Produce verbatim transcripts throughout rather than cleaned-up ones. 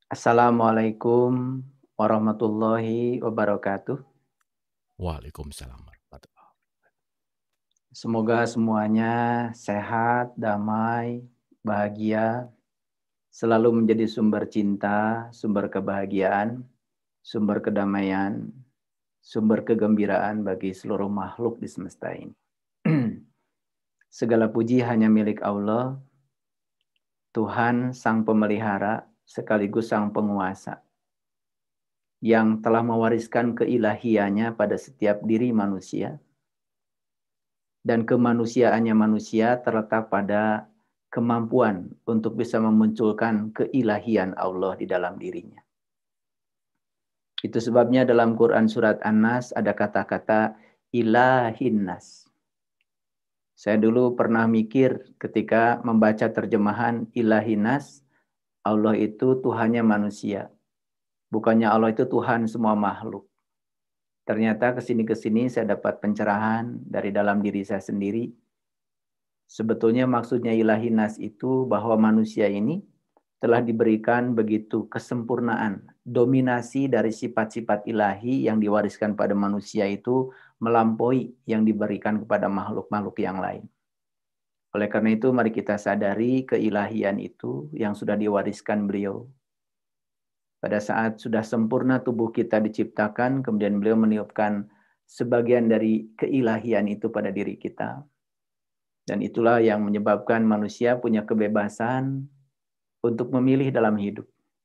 Assalamualaikum warahmatullahi wabarakatuh. Waalaikumsalam warahmatullahi wabarakatuh. Semoga semuanya sehat, damai, bahagia, selalu menjadi sumber cinta, sumber kebahagiaan, sumber kedamaian, sumber kegembiraan bagi seluruh makhluk di semesta ini. Segala puji hanya milik Allah, Tuhan Sang Pemelihara sekaligus Sang Penguasa, yang telah mewariskan keilahiannya pada setiap diri manusia. Dan kemanusiaannya manusia terletak pada kemampuan untuk bisa memunculkan keilahian Allah di dalam dirinya. Itu sebabnya dalam Quran surat An-Nas ada kata-kata ilahin nas. Saya dulu pernah mikir ketika membaca terjemahan ilahin nas, Allah itu Tuhannya manusia. Bukannya Allah itu Tuhan semua makhluk. Ternyata kesini-kesini saya dapat pencerahan dari dalam diri saya sendiri. Sebetulnya maksudnya ilahi nas itu bahwa manusia ini telah diberikan begitu kesempurnaan. Dominasi dari sifat-sifat ilahi yang diwariskan pada manusia itu melampaui yang diberikan kepada makhluk-makhluk yang lain. Oleh karena itu mari kita sadari keilahian itu yang sudah diwariskan beliau. Pada saat sudah sempurna tubuh kita diciptakan, kemudian beliau meniupkan sebagian dari keilahian itu pada diri kita. Dan itulah yang menyebabkan manusia punya kebebasan untuk memilih dalam hidup.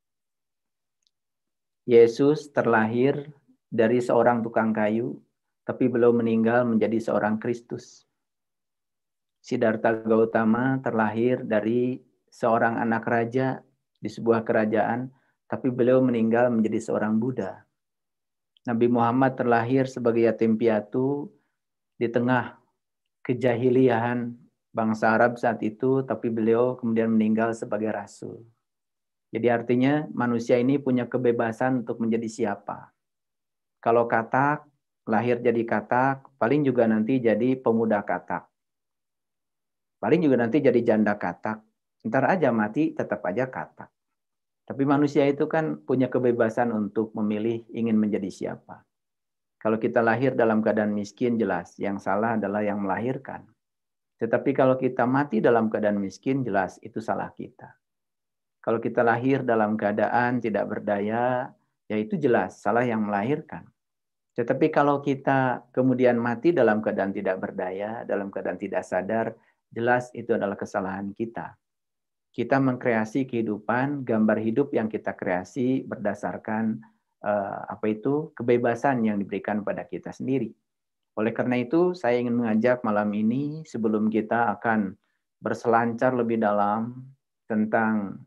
Yesus terlahir dari seorang tukang kayu, tapi belum meninggal menjadi seorang Kristus. Siddhartha Gautama terlahir dari seorang anak raja di sebuah kerajaan, tapi beliau meninggal menjadi seorang Buddha. Nabi Muhammad terlahir sebagai yatim piatu di tengah kejahiliahan bangsa Arab saat itu, tapi beliau kemudian meninggal sebagai rasul. Jadi artinya manusia ini punya kebebasan untuk menjadi siapa. Kalau katak, lahir jadi katak, paling juga nanti jadi pemuda katak. Paling juga nanti jadi janda katak. Ntar aja mati, tetap aja katak. Tapi manusia itu kan punya kebebasan untuk memilih ingin menjadi siapa. Kalau kita lahir dalam keadaan miskin, jelas yang salah adalah yang melahirkan. Tetapi kalau kita mati dalam keadaan miskin, jelas itu salah kita. Kalau kita lahir dalam keadaan tidak berdaya, ya itu jelas salah yang melahirkan. Tetapi kalau kita kemudian mati dalam keadaan tidak berdaya, dalam keadaan tidak sadar, jelas itu adalah kesalahan kita. Kita mengkreasi kehidupan, gambar hidup yang kita kreasi berdasarkan uh, apa itu kebebasan yang diberikan pada kita sendiri. Oleh karena itu, saya ingin mengajak malam ini sebelum kita akan berselancar lebih dalam tentang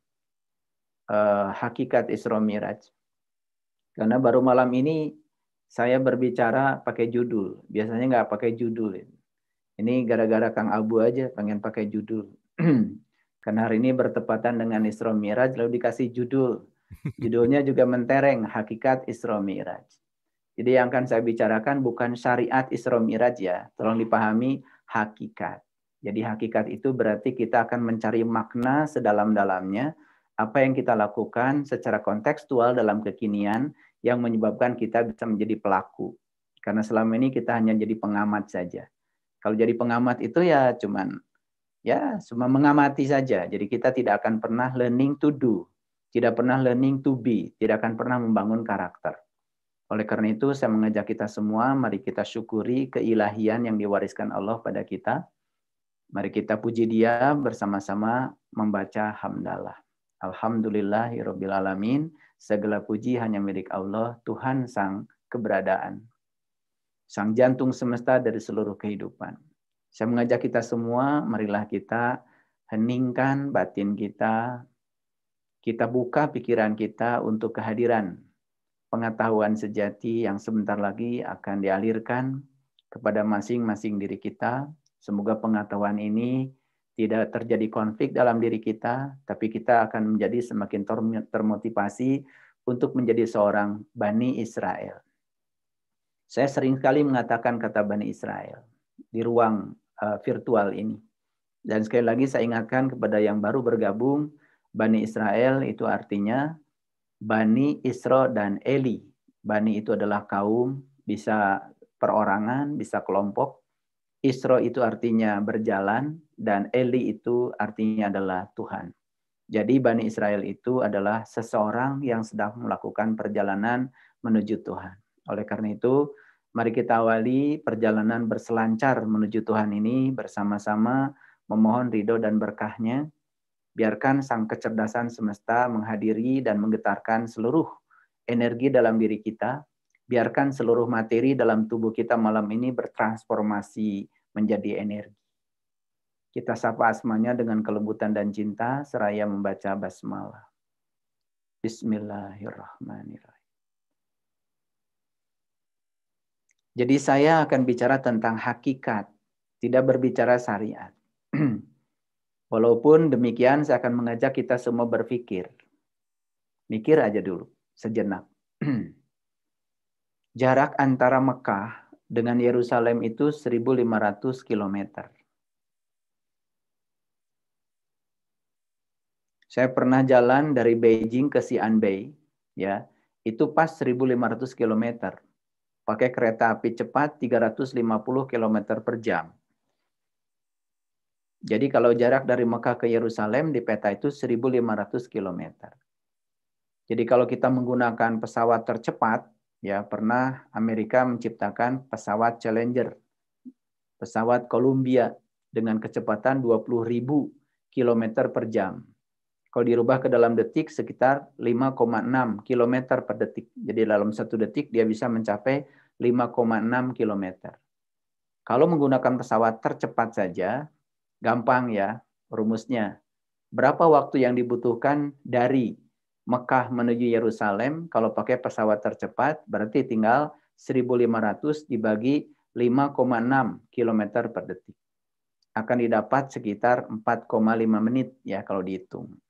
uh, hakikat Isra Miraj. Karena baru malam ini saya berbicara pakai judul. Biasanya nggak pakai judul. Ini gara-gara Kang Abu aja pengen pakai judul. Karena hari ini bertepatan dengan Isra Miraj, lalu dikasih judul. Judulnya juga mentereng, Hakikat Isra Miraj. Jadi yang akan saya bicarakan bukan syariat Isra Miraj ya. Tolong dipahami hakikat. Jadi hakikat itu berarti kita akan mencari makna sedalam-dalamnya apa yang kita lakukan secara kontekstual dalam kekinian yang menyebabkan kita bisa menjadi pelaku. Karena selama ini kita hanya jadi pengamat saja. Kalau jadi pengamat itu ya cuman ya cuma mengamati saja. Jadi kita tidak akan pernah learning to do, tidak pernah learning to be, tidak akan pernah membangun karakter. Oleh karena itu saya mengajak kita semua, mari kita syukuri keilahian yang diwariskan Allah pada kita. Mari kita puji Dia bersama-sama membaca hamdalah. Alhamdulillahirabbil alamin. Segala puji hanya milik Allah, Tuhan Sang Keberadaan, Sang jantung semesta dari seluruh kehidupan. Saya mengajak kita semua, marilah kita heningkan batin kita, kita buka pikiran kita untuk kehadiran pengetahuan sejati yang sebentar lagi akan dialirkan kepada masing-masing diri kita. Semoga pengetahuan ini tidak terjadi konflik dalam diri kita, tapi kita akan menjadi semakin termotivasi untuk menjadi seorang Bani Israel. Saya sering sekali mengatakan kata Bani Israel di ruang uh, virtual ini. Dan sekali lagi saya ingatkan kepada yang baru bergabung, Bani Israel itu artinya Bani Isra dan Eli. Bani itu adalah kaum, bisa perorangan, bisa kelompok. Isra itu artinya berjalan, dan Eli itu artinya adalah Tuhan. Jadi Bani Israel itu adalah seseorang yang sedang melakukan perjalanan menuju Tuhan. Oleh karena itu, mari kita awali perjalanan berselancar menuju Tuhan ini bersama-sama memohon ridho dan berkahnya. Biarkan sang kecerdasan semesta menghadiri dan menggetarkan seluruh energi dalam diri kita. Biarkan seluruh materi dalam tubuh kita malam ini bertransformasi menjadi energi. Kita sapa asmanya dengan kelembutan dan cinta seraya membaca basmalah. Bismillahirrahmanirrahim. Jadi saya akan bicara tentang hakikat, tidak berbicara syariat. Walaupun demikian, saya akan mengajak kita semua berpikir. Mikir aja dulu, sejenak. Jarak antara Mekah dengan Yerusalem itu seribu lima ratus kilometer. Saya pernah jalan dari Beijing ke Xi'anbei, ya, itu pas seribu lima ratus kilometer. Pakai kereta api cepat tiga ratus lima puluh kilometer per jam. Jadi kalau jarak dari Mekah ke Yerusalem di peta itu seribu lima ratus kilometer. Jadi kalau kita menggunakan pesawat tercepat, ya pernah Amerika menciptakan pesawat Challenger, pesawat Columbia dengan kecepatan dua puluh ribu kilometer per jam. Kalau dirubah ke dalam detik sekitar lima koma enam kilometer per detik. Jadi dalam satu detik dia bisa mencapai lima koma enam kilometer. Kalau menggunakan pesawat tercepat saja, gampang ya rumusnya. Berapa waktu yang dibutuhkan dari Mekah menuju Yerusalem? Kalau pakai pesawat tercepat berarti tinggal seribu lima ratus dibagi lima koma enam kilometer per detik. Akan didapat sekitar empat koma lima menit ya kalau dihitung.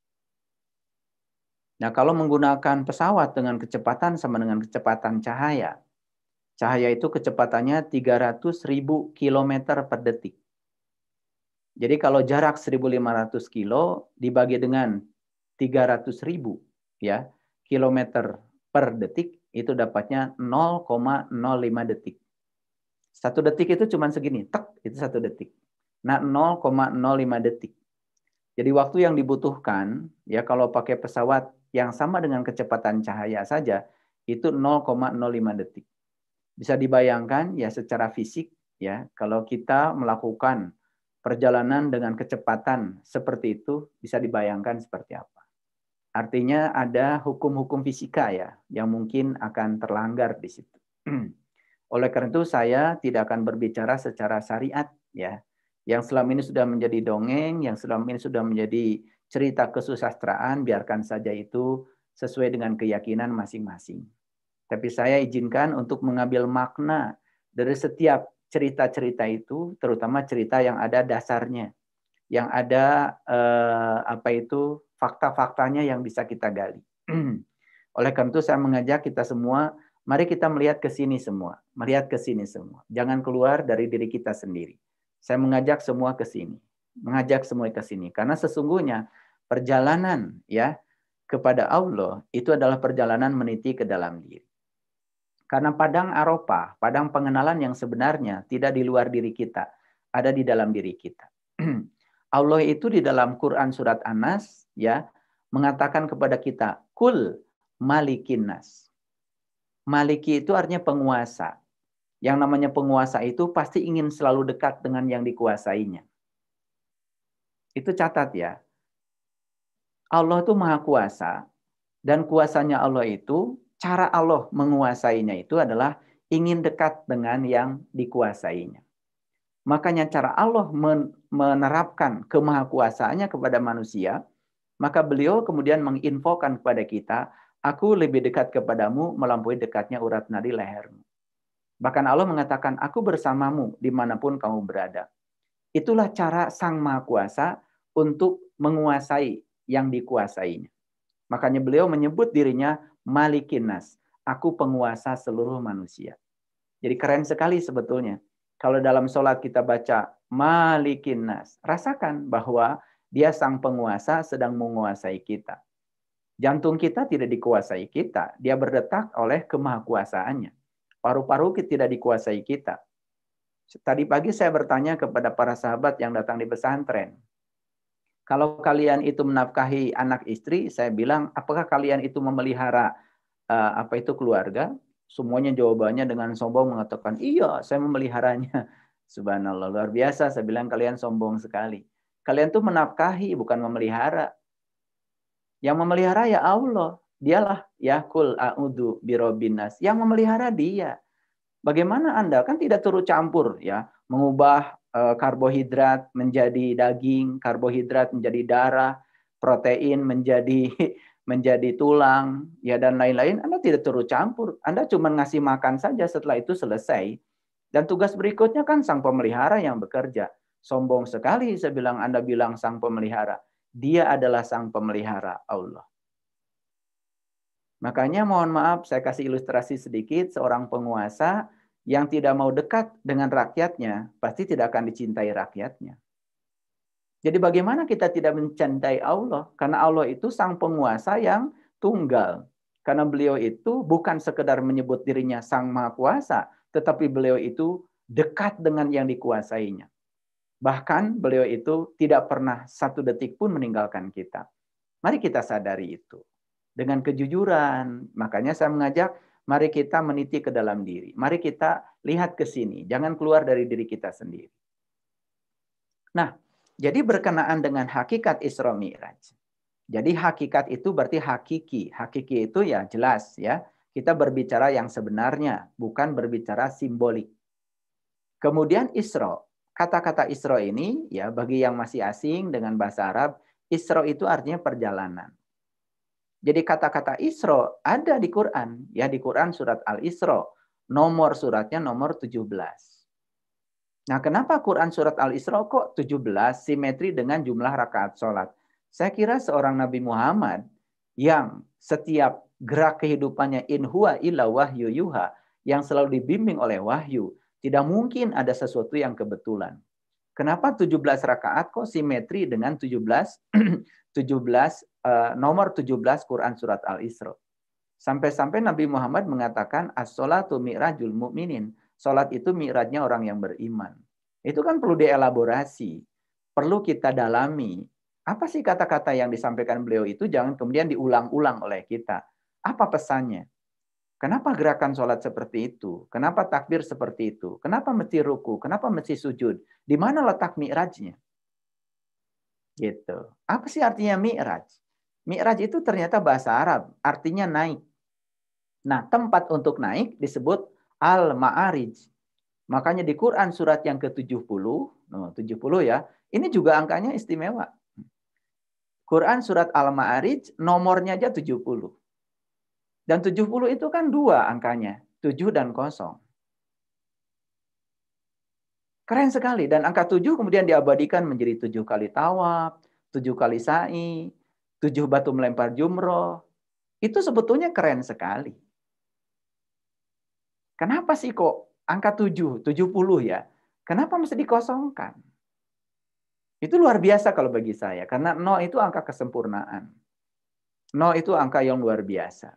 Nah, kalau menggunakan pesawat dengan kecepatan sama dengan kecepatan cahaya, cahaya itu kecepatannya tiga ratus ribu kilometer per detik. Jadi kalau jarak seribu lima ratus kilo dibagi dengan tiga ratus ribu ya, kilometer per detik, itu dapatnya nol koma nol lima detik. Satu detik itu cuma segini, tek, itu satu detik. Nah, nol koma nol lima detik. Jadi waktu yang dibutuhkan, ya kalau pakai pesawat yang sama dengan kecepatan cahaya saja, itu nol koma nol lima detik. Bisa dibayangkan ya secara fisik, ya kalau kita melakukan perjalanan dengan kecepatan seperti itu, bisa dibayangkan seperti apa. Artinya ada hukum-hukum fisika ya, yang mungkin akan terlanggar di situ. Oleh karena itu saya tidak akan berbicara secara syariat ya. Yang selama ini sudah menjadi dongeng, yang selama ini sudah menjadi cerita kesusastraan, biarkan saja itu sesuai dengan keyakinan masing-masing. Tapi saya izinkan untuk mengambil makna dari setiap cerita-cerita itu, terutama cerita yang ada dasarnya, yang ada eh, apa itu fakta-faktanya yang bisa kita gali. Oleh karena itu saya mengajak kita semua, mari kita melihat ke sini semua, melihat ke sini semua. Jangan keluar dari diri kita sendiri. Saya mengajak semua ke sini, mengajak semua ke sini, karena sesungguhnya perjalanan ya kepada Allah itu adalah perjalanan meniti ke dalam diri. Karena padang Arafah, padang pengenalan yang sebenarnya tidak di luar diri kita, ada di dalam diri kita. Allah itu di dalam Quran surat An-Nas ya mengatakan kepada kita, kul malikin nas. Maliki itu artinya penguasa. Yang namanya penguasa itu pasti ingin selalu dekat dengan yang dikuasainya. Itu catat ya. Allah itu maha kuasa, dan kuasanya Allah itu, cara Allah menguasainya itu adalah ingin dekat dengan yang dikuasainya. Makanya cara Allah menerapkan kemahakuasaannya kepada manusia, maka beliau kemudian menginfokan kepada kita, aku lebih dekat kepadamu melampaui dekatnya urat nadi lehermu. Bahkan Allah mengatakan, aku bersamamu dimanapun kamu berada. Itulah cara Sang Maha Kuasa untuk menguasai yang dikuasainya. Makanya beliau menyebut dirinya Malikin Nas. Aku penguasa seluruh manusia. Jadi keren sekali sebetulnya. Kalau dalam sholat kita baca Malikin Nas, rasakan bahwa dia sang penguasa sedang menguasai kita. Jantung kita tidak dikuasai kita. Dia berdetak oleh kemahakuasaannya. Paru-paru tidak dikuasai kita. Tadi pagi saya bertanya kepada para sahabat yang datang di pesantren. Kalau kalian itu menafkahi anak istri, saya bilang, apakah kalian itu memelihara uh, apa itu keluarga? Semuanya jawabannya dengan sombong mengatakan, iya, saya memeliharanya. Subhanallah, luar biasa. Saya bilang, kalian sombong sekali. Kalian tuh menafkahi, bukan memelihara. Yang memelihara ya Allah. Dialah ya kul a'udzu birabbinas. Yang memelihara dia. Bagaimana Anda kan tidak turut campur ya, mengubah uh, karbohidrat menjadi daging, karbohidrat menjadi darah, protein menjadi menjadi tulang, ya dan lain-lain. Anda tidak turut campur. Anda cuma ngasih makan saja, setelah itu selesai. Dan tugas berikutnya kan sang pemelihara yang bekerja. Sombong sekali saya bilang Anda bilang sang pemelihara. Dia adalah sang pemelihara Allah. Makanya mohon maaf saya kasih ilustrasi sedikit, seorang penguasa yang tidak mau dekat dengan rakyatnya pasti tidak akan dicintai rakyatnya. Jadi bagaimana kita tidak mencintai Allah? Karena Allah itu sang penguasa yang tunggal. Karena beliau itu bukan sekedar menyebut dirinya sang maha kuasa, tetapi beliau itu dekat dengan yang dikuasainya. Bahkan beliau itu tidak pernah satu detik pun meninggalkan kita. Mari kita sadari itu. Dengan kejujuran, makanya saya mengajak, mari kita meniti ke dalam diri. Mari kita lihat ke sini, jangan keluar dari diri kita sendiri. Nah, jadi berkenaan dengan hakikat Isra Mi'raj. Jadi hakikat itu berarti hakiki. Hakiki itu ya jelas ya. Kita berbicara yang sebenarnya, bukan berbicara simbolik. Kemudian Isra. Kata-kata Isra ini ya bagi yang masih asing dengan bahasa Arab, Isra itu artinya perjalanan. Jadi kata-kata Isra ada di Quran, ya di Quran surat Al-Isra, nomor suratnya nomor tujuh belas. Nah, kenapa Quran surat Al-Isra kok tujuh belas simetri dengan jumlah rakaat sholat? Saya kira seorang Nabi Muhammad yang setiap gerak kehidupannya in huwa illa wahyu yuha, yang selalu dibimbing oleh wahyu, tidak mungkin ada sesuatu yang kebetulan. Kenapa tujuh belas rakaat kok simetri dengan tujuh belas tujuh belas uh, nomor tujuh belas Quran surat Al-Isra? Sampai-sampai Nabi Muhammad mengatakan as-sholatu mi'rajul mu'minin. Salat itu mi'rajnya orang yang beriman. Itu kan perlu dielaborasi, perlu kita dalami. Apa sih kata-kata yang disampaikan beliau itu jangan kemudian diulang-ulang oleh kita. Apa pesannya? Kenapa gerakan sholat seperti itu? Kenapa takbir seperti itu? Kenapa mesti ruku? Kenapa mesti sujud? Di mana letak mi'rajnya? Gitu. Apa sih artinya mi'raj? Mi'raj itu ternyata bahasa Arab, artinya naik. Nah, tempat untuk naik disebut al-ma'arij. Makanya di Quran surat yang ke tujuh puluh, no, tujuh puluh ya, ini juga angkanya istimewa. Quran surat Al-Ma'arij nomornya aja tujuh puluh. Dan tujuh puluh itu kan dua angkanya, tujuh dan kosong. Keren sekali. Dan angka tujuh kemudian diabadikan menjadi tujuh kali tawaf, tujuh kali sa'i, tujuh batu melempar jumroh. Itu sebetulnya keren sekali. Kenapa sih kok angka tujuh, tujuh puluh ya? Kenapa mesti dikosongkan? Itu luar biasa kalau bagi saya. Karena nol itu angka kesempurnaan. nol itu angka yang luar biasa.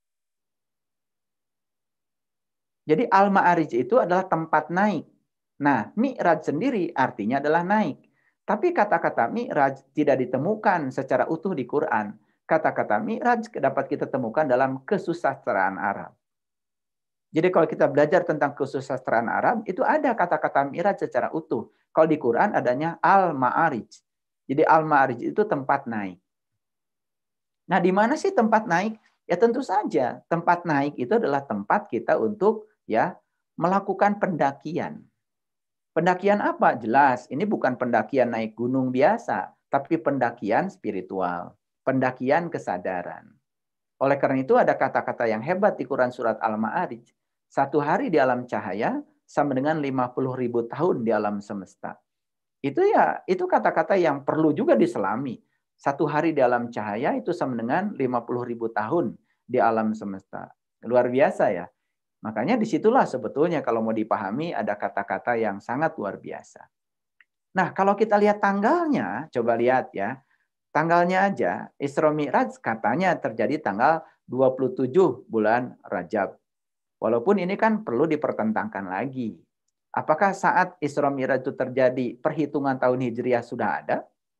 Jadi Al-Ma'arij itu adalah tempat naik. Nah, Mi'raj sendiri artinya adalah naik. Tapi kata-kata Mi'raj tidak ditemukan secara utuh di Quran. Kata-kata Mi'raj dapat kita temukan dalam kesusastraan Arab. Jadi kalau kita belajar tentang kesusastraan Arab, itu ada kata-kata Mi'raj secara utuh. Kalau di Quran adanya Al-Ma'arij. Jadi Al-Ma'arij itu tempat naik. Nah, di mana sih tempat naik? Ya tentu saja, tempat naik itu adalah tempat kita untuk ya melakukan pendakian. Pendakian apa? Jelas, ini bukan pendakian naik gunung biasa, tapi pendakian spiritual, pendakian kesadaran. Oleh karena itu ada kata-kata yang hebat di Quran surat Al-Ma'arij. Satu hari di alam cahaya sama dengan lima puluh ribu tahun di alam semesta. Itu ya, itu kata-kata yang perlu juga diselami. Satu hari di alam cahaya itu sama dengan lima puluh ribu tahun di alam semesta. Luar biasa ya. Makanya disitulah sebetulnya kalau mau dipahami ada kata-kata yang sangat luar biasa. Nah, kalau kita lihat tanggalnya, coba lihat ya. Tanggalnya aja, Isra Mi'raj katanya terjadi tanggal dua puluh tujuh bulan Rajab. Walaupun ini kan perlu dipertentangkan lagi. Apakah saat Isra Mi'raj itu terjadi perhitungan tahun Hijriah sudah ada?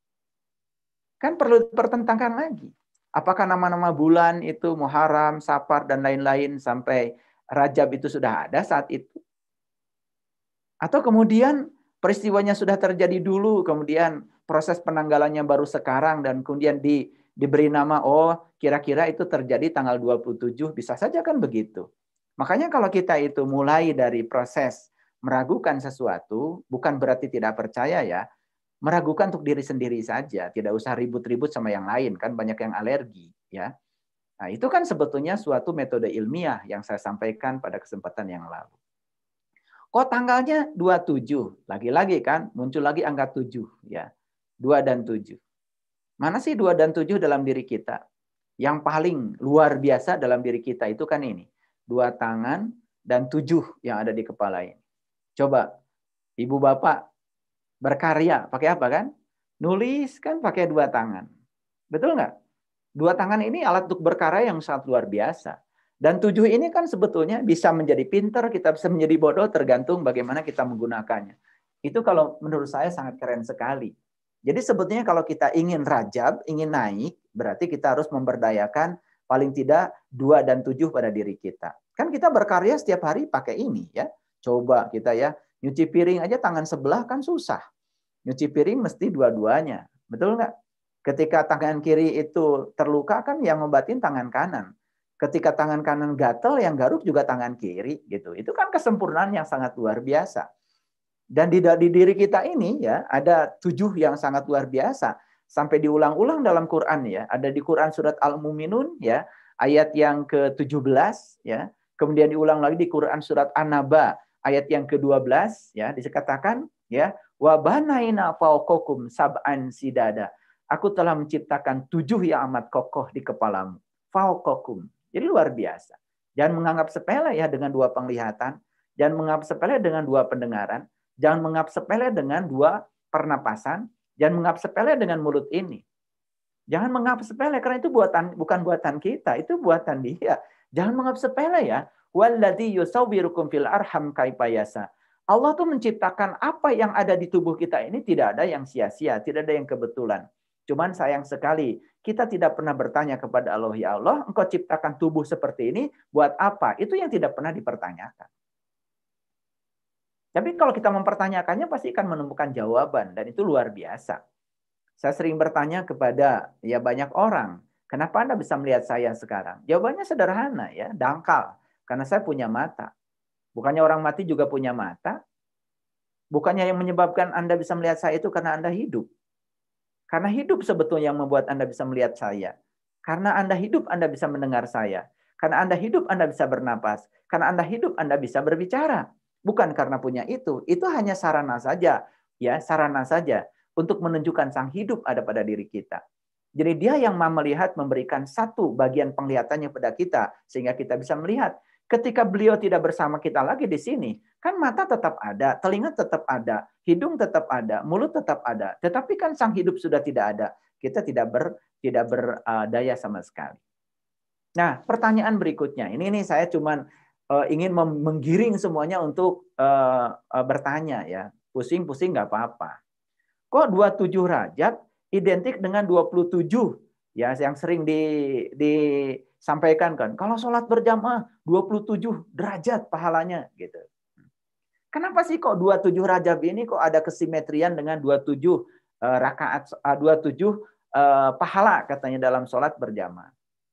Kan perlu dipertentangkan lagi. Apakah nama-nama bulan itu Muharram, Safar, dan lain-lain sampai Rajab itu sudah ada saat itu? Atau kemudian peristiwanya sudah terjadi dulu, kemudian proses penanggalannya baru sekarang, dan kemudian di, diberi nama, oh kira-kira itu terjadi tanggal dua puluh tujuh, bisa saja kan begitu. Makanya kalau kita itu mulai dari proses meragukan sesuatu, bukan berarti tidak percaya ya, meragukan untuk diri sendiri saja, tidak usah ribut-ribut sama yang lain, kan banyak yang alergi ya. Nah, itu kan sebetulnya suatu metode ilmiah yang saya sampaikan pada kesempatan yang lalu. Kok tanggalnya dua puluh tujuh? Lagi-lagi kan muncul lagi angka tujuh ya. dua dan tujuh. Mana sih dua dan tujuh dalam diri kita? Yang paling luar biasa dalam diri kita itu kan ini. Dua tangan dan tujuh yang ada di kepala ini. Coba ibu bapak berkarya pakai apa kan? Nulis kan pakai dua tangan. Betul nggak? Dua tangan ini alat untuk berkarya yang sangat luar biasa. Dan tujuh ini kan sebetulnya bisa menjadi pinter, kita bisa menjadi bodoh, tergantung bagaimana kita menggunakannya. Itu kalau menurut saya sangat keren sekali. Jadi sebetulnya kalau kita ingin rajab, ingin naik, berarti kita harus memberdayakan paling tidak dua dan tujuh pada diri kita. Kan kita berkarya setiap hari pakai ini ya. Coba kita ya, nyuci piring aja tangan sebelah kan susah. Nyuci piring mesti dua-duanya. Betul nggak? Ketika tangan kiri itu terluka kan yang ngobatin tangan kanan. Ketika tangan kanan gatel, yang garuk juga tangan kiri gitu. Itu kan kesempurnaan yang sangat luar biasa. Dan di, di diri kita ini ya ada tujuh yang sangat luar biasa. Sampai diulang-ulang dalam Quran ya. Ada di Quran surat Al-Mu'minun ya, ayat yang ke tujuh belas ya. Kemudian diulang lagi di Quran surat An-Naba ayat yang ke dua belas ya, dikatakan ya, wa banaina fawqakum sab'an sidada. Aku telah menciptakan tujuh yang amat kokoh di kepalamu. Fawqakum. Jadi luar biasa. Jangan menganggap sepele ya dengan dua penglihatan. Jangan menganggap sepele dengan dua pendengaran. Jangan menganggap sepele dengan dua pernapasan. Jangan menganggap sepele dengan mulut ini. Jangan menganggap sepele karena itu buatan bukan buatan kita, itu buatan dia. Jangan menganggap sepele ya. Walladzi yusawwirukum fil arham kaifa yasha. Allah tuh menciptakan apa yang ada di tubuh kita ini tidak ada yang sia-sia, tidak ada yang kebetulan. Cuman sayang sekali, kita tidak pernah bertanya kepada Allah, ya Allah, engkau ciptakan tubuh seperti ini, buat apa? Itu yang tidak pernah dipertanyakan. Tapi kalau kita mempertanyakannya, pasti akan menemukan jawaban, dan itu luar biasa. Saya sering bertanya kepada ya banyak orang, kenapa Anda bisa melihat saya sekarang? Jawabannya sederhana ya, dangkal. Karena saya punya mata. Bukannya orang mati juga punya mata? Bukannya yang menyebabkan Anda bisa melihat saya itu karena Anda hidup? Karena hidup sebetulnya yang membuat Anda bisa melihat saya. Karena Anda hidup, Anda bisa mendengar saya. Karena Anda hidup, Anda bisa bernapas. Karena Anda hidup, Anda bisa berbicara. Bukan karena punya itu. Itu hanya sarana saja. Ya, sarana saja. Untuk menunjukkan sang hidup ada pada diri kita. Jadi dia yang mau melihat, memberikan satu bagian penglihatannya pada kita. Sehingga kita bisa melihat. Ketika beliau tidak bersama kita lagi di sini, kan mata tetap ada, telinga tetap ada, hidung tetap ada, mulut tetap ada. Tetapi kan sang hidup sudah tidak ada. Kita tidak ber tidak berdaya sama sekali. Nah, pertanyaan berikutnya. Ini nih saya cuman uh, ingin menggiring semuanya untuk uh, uh, bertanya ya. Pusing-pusing nggak apa-apa. Kok dua puluh tujuh Rajab identik dengan dua puluh tujuh? Ya, yang sering di disampaikan kan, kalau sholat berjamaah dua puluh tujuh derajat pahalanya gitu. Kenapa sih kok dua puluh tujuh Rajab ini kok ada kesimetrian dengan dua puluh tujuh uh, rakaat uh, dua puluh tujuh uh, pahala katanya dalam sholat berjamaah?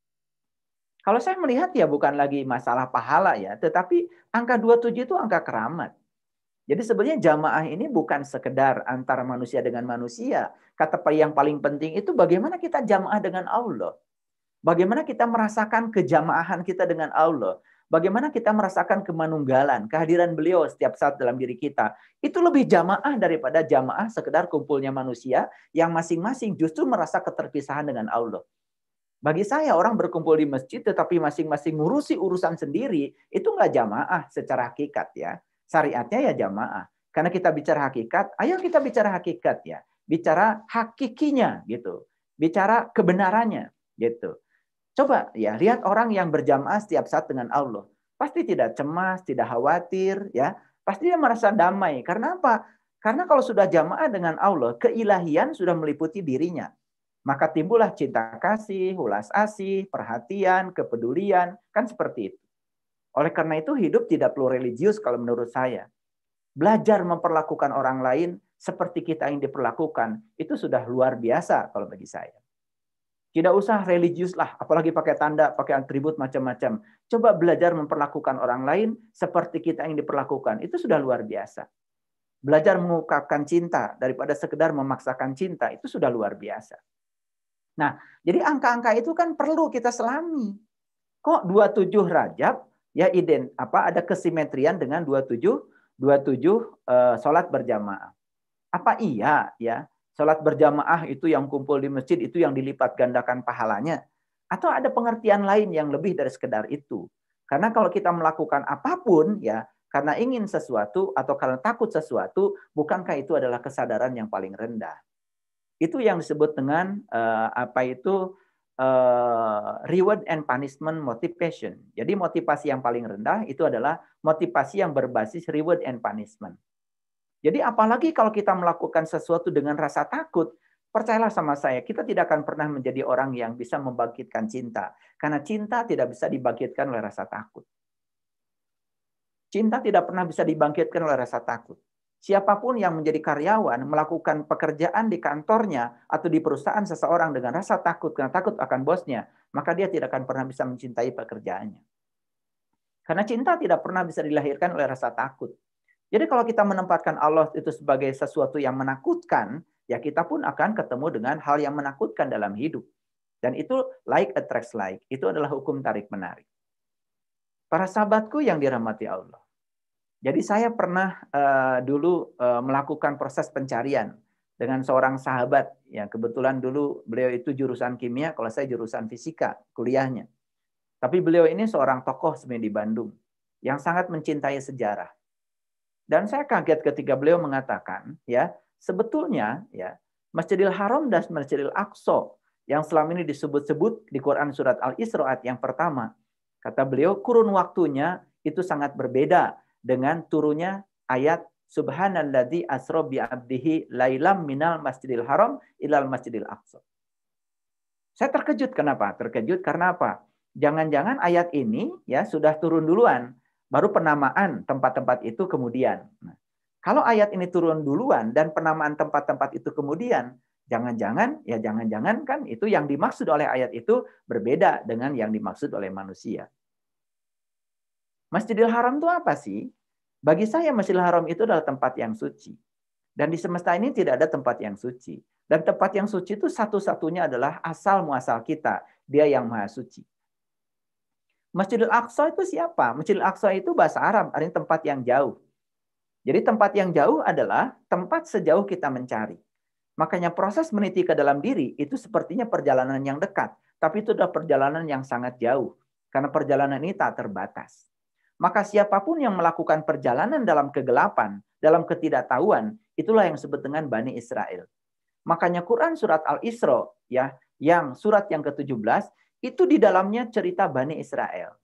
Kalau saya melihat ya bukan lagi masalah pahala ya, tetapi angka dua puluh tujuh itu angka keramat. Jadi sebenarnya jamaah ini bukan sekedar antara manusia dengan manusia. Kata yang paling penting itu bagaimana kita jamaah dengan Allah. Bagaimana kita merasakan kejamaahan kita dengan Allah. Bagaimana kita merasakan kemanunggalan, kehadiran beliau setiap saat dalam diri kita. Itu lebih jamaah daripada jamaah sekedar kumpulnya manusia yang masing-masing justru merasa keterpisahan dengan Allah. Bagi saya orang berkumpul di masjid tetapi masing-masing ngurusi urusan sendiri, itu nggak jamaah secara hakikat ya. Syariatnya ya jamaah. Karena kita bicara hakikat, ayo kita bicara hakikat ya. Bicara hakikinya gitu. bicara kebenarannya, gitu. Coba ya, lihat orang yang berjamaah setiap saat dengan Allah. Pasti tidak cemas, tidak khawatir, ya. Pasti dia merasa damai. Karena apa? Karena kalau sudah jamaah dengan Allah, keilahian sudah meliputi dirinya. Maka timbullah cinta kasih, ulas asih, perhatian, kepedulian, kan seperti itu. Oleh karena itu hidup tidak perlu religius kalau menurut saya. Belajar memperlakukan orang lain seperti kita yang diperlakukan, itu sudah luar biasa kalau bagi saya. Tidak usah religius lah, apalagi pakai tanda, pakai atribut macam-macam. Coba belajar memperlakukan orang lain seperti kita yang diperlakukan, itu sudah luar biasa. Belajar mengungkapkan cinta daripada sekedar memaksakan cinta, itu sudah luar biasa. Nah, jadi angka-angka itu kan perlu kita selami. Kok dua puluh tujuh Rajab ya ident apa ada kesimetrian dengan dua puluh tujuh dua puluh tujuh uh, salat berjamaah. Apa iya ya, salat berjamaah itu yang kumpul di masjid itu yang dilipat gandakan pahalanya? Atau ada pengertian lain yang lebih dari sekedar itu? Karena kalau kita melakukan apapun ya karena ingin sesuatu atau karena takut sesuatu, bukankah itu adalah kesadaran yang paling rendah? Itu yang disebut dengan uh, apa itu uh, reward and punishment motivation. Jadi motivasi yang paling rendah itu adalah motivasi yang berbasis reward and punishment. Jadi apalagi kalau kita melakukan sesuatu dengan rasa takut, percayalah sama saya, kita tidak akan pernah menjadi orang yang bisa membangkitkan cinta. Karena cinta tidak bisa dibangkitkan oleh rasa takut. Cinta tidak pernah bisa dibangkitkan oleh rasa takut. Siapapun yang menjadi karyawan melakukan pekerjaan di kantornya atau di perusahaan seseorang dengan rasa takut, karena takut akan bosnya, maka dia tidak akan pernah bisa mencintai pekerjaannya. Karena cinta tidak pernah bisa dilahirkan oleh rasa takut. Jadi kalau kita menempatkan Allah itu sebagai sesuatu yang menakutkan, ya kita pun akan ketemu dengan hal yang menakutkan dalam hidup. Dan itu like attracts like. Itu adalah hukum tarik-menarik. Para sahabatku yang dirahmati Allah. Jadi saya pernah uh, dulu uh, melakukan proses pencarian dengan seorang sahabat. Ya, kebetulan dulu beliau itu jurusan kimia, kalau saya jurusan fisika kuliahnya. Tapi beliau ini seorang tokoh sebenarnya di Bandung yang sangat mencintai sejarah. Dan saya kaget ketika beliau mengatakan, ya sebetulnya ya Masjidil Haram dan Masjidil Aqsa yang selama ini disebut-sebut di Quran surat Al-Isra yang pertama, kata beliau kurun waktunya itu sangat berbeda dengan turunnya ayat Subhanalladzi asra bi 'abdihi lailam minal Masjidil Haram ilal Masjidil Aqsa. Saya terkejut kenapa? Terkejut karena apa? Jangan-jangan ayat ini ya sudah turun duluan, baru penamaan tempat-tempat itu kemudian. Nah, kalau ayat ini turun duluan dan penamaan tempat-tempat itu kemudian, jangan-jangan ya jangan-jangan kan itu yang dimaksud oleh ayat itu berbeda dengan yang dimaksud oleh manusia. Masjidil Haram itu apa sih? Bagi saya Masjidil Haram itu adalah tempat yang suci. Dan di semesta ini tidak ada tempat yang suci. Dan tempat yang suci itu satu-satunya adalah asal muasal kita. Dia yang maha suci. Masjidil Aqsa itu siapa? Masjidil Aqsa itu bahasa Arab, artinya tempat yang jauh. Jadi tempat yang jauh adalah tempat sejauh kita mencari. Makanya proses meniti ke dalam diri itu sepertinya perjalanan yang dekat. Tapi itu adalah perjalanan yang sangat jauh. Karena perjalanan ini tak terbatas. Maka siapapun yang melakukan perjalanan dalam kegelapan, dalam ketidaktahuan, itulah yang disebut dengan Bani Israel. Makanya Quran surat Al-Isra, ya, yang surat yang ke tujuh belas, itu di dalamnya cerita Bani Israel.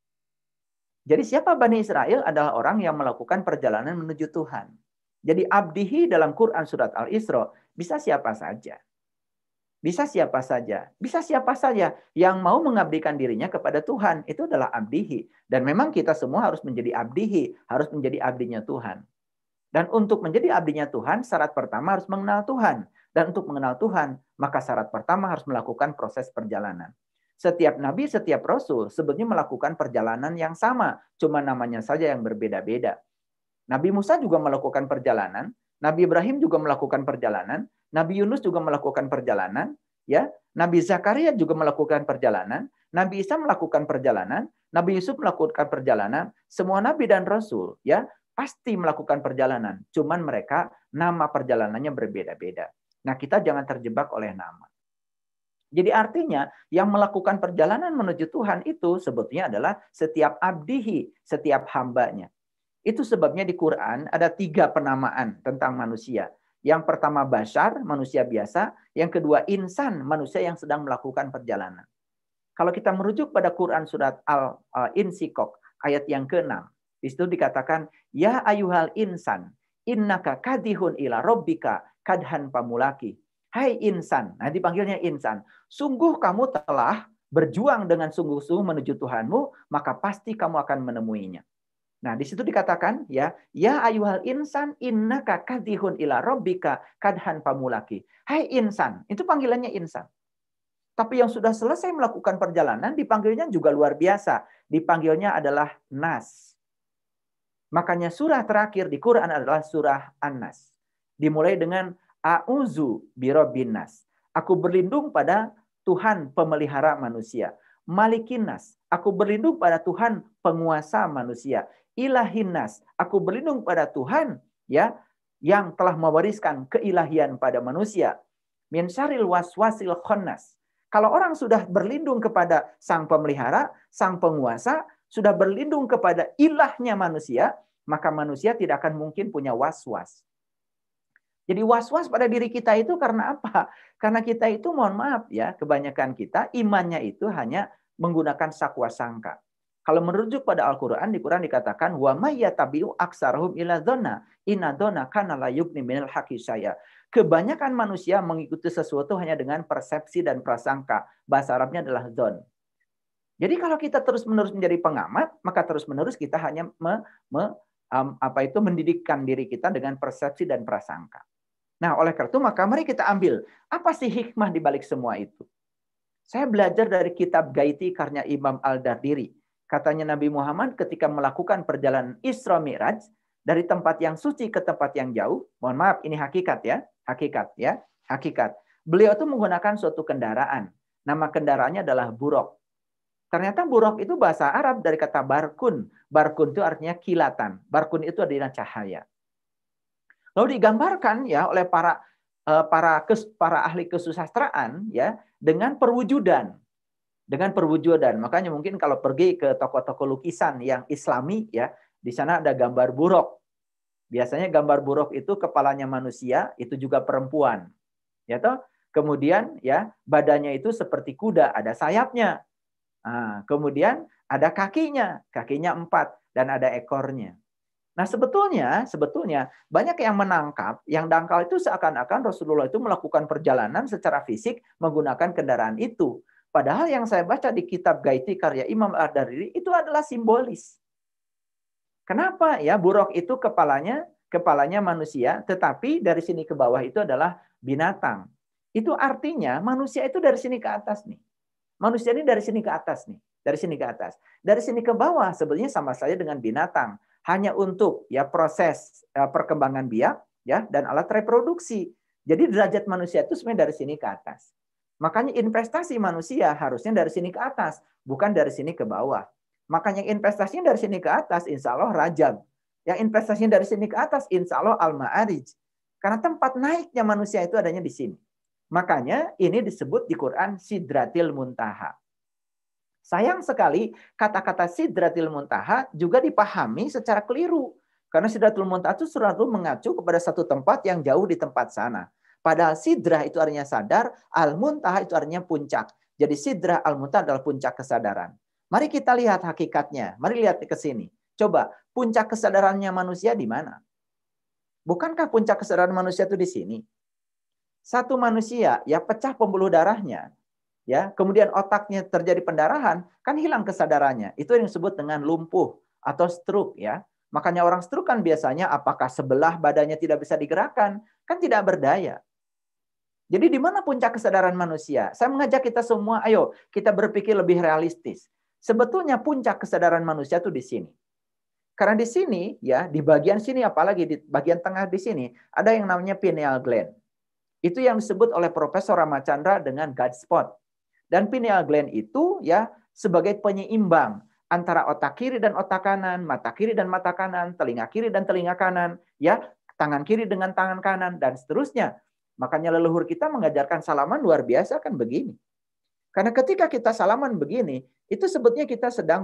Jadi siapa Bani Israel adalah orang yang melakukan perjalanan menuju Tuhan. Jadi abdihi dalam Quran surat Al-Isra bisa siapa saja. Bisa siapa saja. Bisa siapa saja yang mau mengabdikan dirinya kepada Tuhan. Itu adalah abdihi. Dan memang kita semua harus menjadi abdihi. Harus menjadi abdinya Tuhan. Dan untuk menjadi abdinya Tuhan, syarat pertama harus mengenal Tuhan. Dan untuk mengenal Tuhan, maka syarat pertama harus melakukan proses perjalanan. Setiap nabi, setiap rasul sebetulnya melakukan perjalanan yang sama. Cuma namanya saja yang berbeda-beda. Nabi Musa juga melakukan perjalanan. Nabi Ibrahim juga melakukan perjalanan. Nabi Yunus juga melakukan perjalanan, ya. Nabi Zakaria juga melakukan perjalanan. Nabi Isa melakukan perjalanan. Nabi Yusuf melakukan perjalanan. Semua nabi dan rasul, ya, pasti melakukan perjalanan. Cuman mereka nama perjalanannya berbeda-beda. Nah, kita jangan terjebak oleh nama. Jadi artinya yang melakukan perjalanan menuju Tuhan itu sebetulnya adalah setiap abdihi, setiap hambanya. Itu sebabnya di Quran ada tiga penamaan tentang manusia. Yang pertama bashar, manusia biasa. Yang kedua insan, manusia yang sedang melakukan perjalanan. Kalau kita merujuk pada Quran surat Al-Insyikok ayat yang keenam, di situ dikatakan, ya ayuhal insan, innaka kadihun ila rabbika kadhan pamulaki. Hai insan, nah dipanggilnya insan, sungguh kamu telah berjuang dengan sungguh-sungguh menuju Tuhanmu, maka pasti kamu akan menemuinya. Nah, di situ dikatakan ya, ya ayuhal insan innaka kadihun ila rabbika kadhan pamulaki. Hai insan, itu panggilannya insan. Tapi yang sudah selesai melakukan perjalanan dipanggilnya juga luar biasa. Dipanggilnya adalah nas. Makanya surah terakhir di Quran adalah surah An-Nas. Dimulai dengan a'udzu birabbin nas. Aku berlindung pada Tuhan pemelihara manusia. Malikin nas. Aku berlindung pada Tuhan penguasa manusia. Ilahin nas. Aku berlindung pada Tuhan ya yang telah mewariskan keilahian pada manusia. Min syarril waswasil khannas. Kalau orang sudah berlindung kepada sang pemelihara, sang penguasa, sudah berlindung kepada ilahnya manusia, maka manusia tidak akan mungkin punya was-was. Jadi was-was pada diri kita itu karena apa? Karena kita itu, mohon maaf ya, kebanyakan kita imannya itu hanya menggunakan sakwa sangka. Kalau merujuk pada Al-Quran, di Quran dikatakan, wa may yatabi'u aktsarahum ila dzanna inna dzanna kana la yughni minal haqqi syai'a. Kebanyakan manusia mengikuti sesuatu hanya dengan persepsi dan prasangka. Bahasa Arabnya adalah dzon. Jadi kalau kita terus-menerus menjadi pengamat, maka terus-menerus kita hanya me, me, um, apa itu mendidikkan diri kita dengan persepsi dan prasangka. Nah, oleh karena itu maka mari kita ambil apa sih hikmah di balik semua itu. Saya belajar dari kitab Gaiti karya Imam Al-Dardiri. Katanya Nabi Muhammad ketika melakukan perjalanan Isra Mi'raj dari tempat yang suci ke tempat yang jauh, mohon maaf ini hakikat ya, hakikat ya, hakikat. Beliau itu menggunakan suatu kendaraan. Nama kendaraannya adalah buraq. Ternyata buraq itu bahasa Arab dari kata barkun. Barkun itu artinya kilatan. Barkun itu adalah cahaya. Lalu digambarkan ya oleh para para para ahli kesusastraan ya dengan perwujudan. Dengan perwujudan. Makanya mungkin kalau pergi ke toko-toko lukisan yang Islami ya, di sana ada gambar buraq. Biasanya gambar buraq itu kepalanya manusia, itu juga perempuan. Ya toh? Kemudian ya badannya itu seperti kuda, ada sayapnya. Nah, kemudian ada kakinya, kakinya empat dan ada ekornya. Nah sebetulnya, sebetulnya banyak yang menangkap, yang dangkal itu seakan-akan Rasulullah itu melakukan perjalanan secara fisik menggunakan kendaraan itu. Padahal yang saya baca di kitab Gaiti karya Imam Al-Dardiri itu adalah simbolis. Kenapa ya buraq itu kepalanya kepalanya manusia, tetapi dari sini ke bawah itu adalah binatang. Itu artinya manusia itu dari sini ke atas nih. Manusia ini dari sini ke atas nih, dari sini ke atas. Dari sini ke bawah sebenarnya sama saja dengan binatang, hanya untuk ya proses ya, perkembangan biak ya dan alat reproduksi. Jadi derajat manusia itu sebenarnya dari sini ke atas. Makanya investasi manusia harusnya dari sini ke atas, bukan dari sini ke bawah. Makanya investasinya dari sini ke atas, insya Allah rajab. Yang investasinya dari sini ke atas, insya Allah al-ma'arij. Karena tempat naiknya manusia itu adanya di sini. Makanya ini disebut di Quran Sidratil Muntaha. Sayang sekali kata-kata Sidratil Muntaha juga dipahami secara keliru. Karena Sidratul Muntaha itu selalu mengacu kepada satu tempat yang jauh di tempat sana. Padahal sidrah itu artinya sadar, al-muntaha itu artinya puncak. Jadi sidrah al-muntaha adalah puncak kesadaran. Mari kita lihat hakikatnya. Mari lihat ke sini. Coba, puncak kesadarannya manusia di mana? Bukankah puncak kesadaran manusia itu di sini? Satu manusia ya pecah pembuluh darahnya, ya, kemudian otaknya terjadi pendarahan, kan hilang kesadarannya. Itu yang disebut dengan lumpuh atau stroke ya. Makanya orang stroke kan biasanya apakah sebelah badannya tidak bisa digerakkan, kan tidak berdaya. Jadi di mana puncak kesadaran manusia? Saya mengajak kita semua, ayo kita berpikir lebih realistis. Sebetulnya puncak kesadaran manusia itu di sini. Karena di sini, ya di bagian sini, apalagi di bagian tengah di sini, ada yang namanya pineal gland. Itu yang disebut oleh Profesor Ramachandra dengan God spot. Dan pineal gland itu ya sebagai penyeimbang antara otak kiri dan otak kanan, mata kiri dan mata kanan, telinga kiri dan telinga kanan, ya tangan kiri dengan tangan kanan dan seterusnya. Makanya leluhur kita mengajarkan salaman luar biasa kan begini. Karena ketika kita salaman begini, itu sebetulnya kita sedang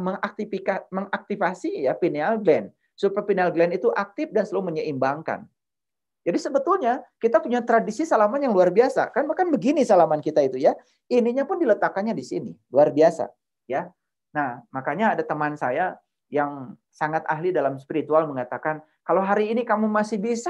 mengaktifasi ya pineal gland. Supaya pineal gland itu aktif dan selalu menyeimbangkan. Jadi sebetulnya kita punya tradisi salaman yang luar biasa. Kan makan begini salaman kita itu ya. Ininya pun diletakkannya di sini. Luar biasa. Ya. Nah, makanya ada teman saya yang sangat ahli dalam spiritual mengatakan, kalau hari ini kamu masih bisa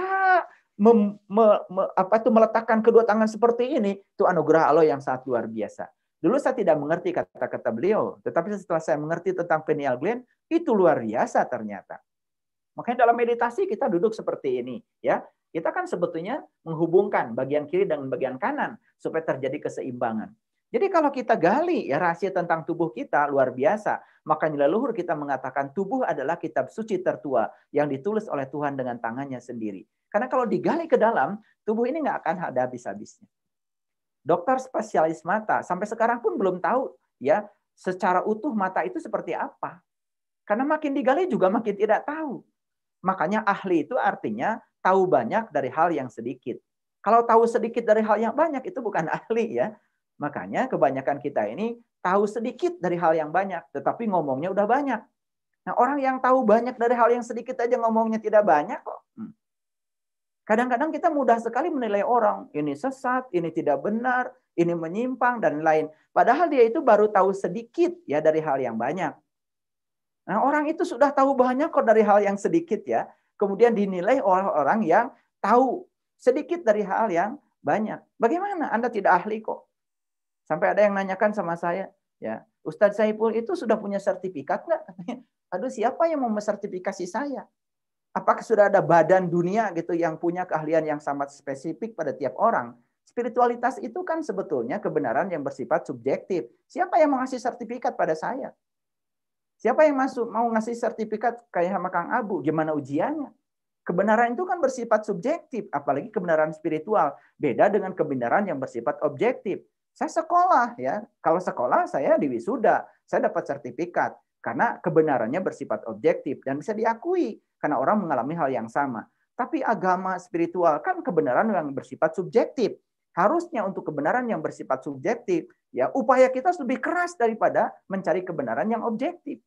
mem, me, me, apa itu meletakkan kedua tangan seperti ini, itu anugerah Allah yang sangat luar biasa. Dulu saya tidak mengerti kata-kata beliau, tetapi setelah saya mengerti tentang pineal gland, itu luar biasa ternyata. Makanya dalam meditasi kita duduk seperti ini, ya. Kita kan sebetulnya menghubungkan bagian kiri dengan bagian kanan supaya terjadi keseimbangan. Jadi kalau kita gali ya rahasia tentang tubuh kita luar biasa. Makanya leluhur kita mengatakan tubuh adalah kitab suci tertua yang ditulis oleh Tuhan dengan tangannya sendiri. Karena kalau digali ke dalam, tubuh ini nggak akan ada habis-habisnya. Dokter spesialis mata sampai sekarang pun belum tahu ya secara utuh mata itu seperti apa. Karena makin digali juga makin tidak tahu. Makanya ahli itu artinya tahu banyak dari hal yang sedikit. Kalau tahu sedikit dari hal yang banyak itu bukan ahli ya. Makanya kebanyakan kita ini tahu sedikit dari hal yang banyak, tetapi ngomongnya udah banyak. Nah, orang yang tahu banyak dari hal yang sedikit aja ngomongnya tidak banyak kok. Kadang-kadang kita mudah sekali menilai orang, ini sesat, ini tidak benar, ini menyimpang, dan lain. Padahal dia itu baru tahu sedikit ya dari hal yang banyak. Nah, orang itu sudah tahu banyak kok dari hal yang sedikit ya. Kemudian dinilai oleh orang yang tahu sedikit dari hal yang banyak. Bagaimana? Anda tidak ahli kok. Sampai ada yang nanyakan sama saya, ya, Ustadz Saiful itu sudah punya sertifikat nggak? Aduh, siapa yang mau mensertifikasi saya? Apakah sudah ada badan dunia gitu yang punya keahlian yang sangat spesifik pada tiap orang? Spiritualitas itu kan sebetulnya kebenaran yang bersifat subjektif. Siapa yang mau ngasih sertifikat pada saya? Siapa yang masuk mau ngasih sertifikat kayak sama Kang Abu? Gimana ujiannya? Kebenaran itu kan bersifat subjektif, apalagi kebenaran spiritual. Beda dengan kebenaran yang bersifat objektif. Saya sekolah ya, kalau sekolah saya di wisuda, saya dapat sertifikat karena kebenarannya bersifat objektif dan bisa diakui karena orang mengalami hal yang sama. Tapi agama spiritual kan kebenaran yang bersifat subjektif. Harusnya untuk kebenaran yang bersifat subjektif, ya upaya kita lebih keras daripada mencari kebenaran yang objektif.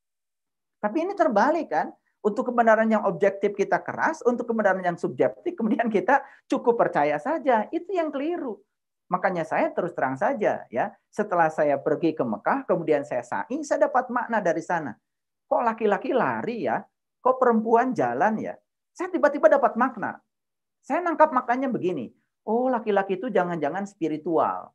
Tapi ini terbalik kan? Untuk kebenaran yang objektif kita keras, untuk kebenaran yang subjektif kemudian kita cukup percaya saja. Itu yang keliru. Makanya saya terus terang saja ya, setelah saya pergi ke Mekah, kemudian saya sa'i, saya dapat makna dari sana. Kok laki-laki lari ya? Kok perempuan jalan ya? Saya tiba-tiba dapat makna. Saya nangkap maknanya begini. Oh, laki-laki itu jangan-jangan spiritual.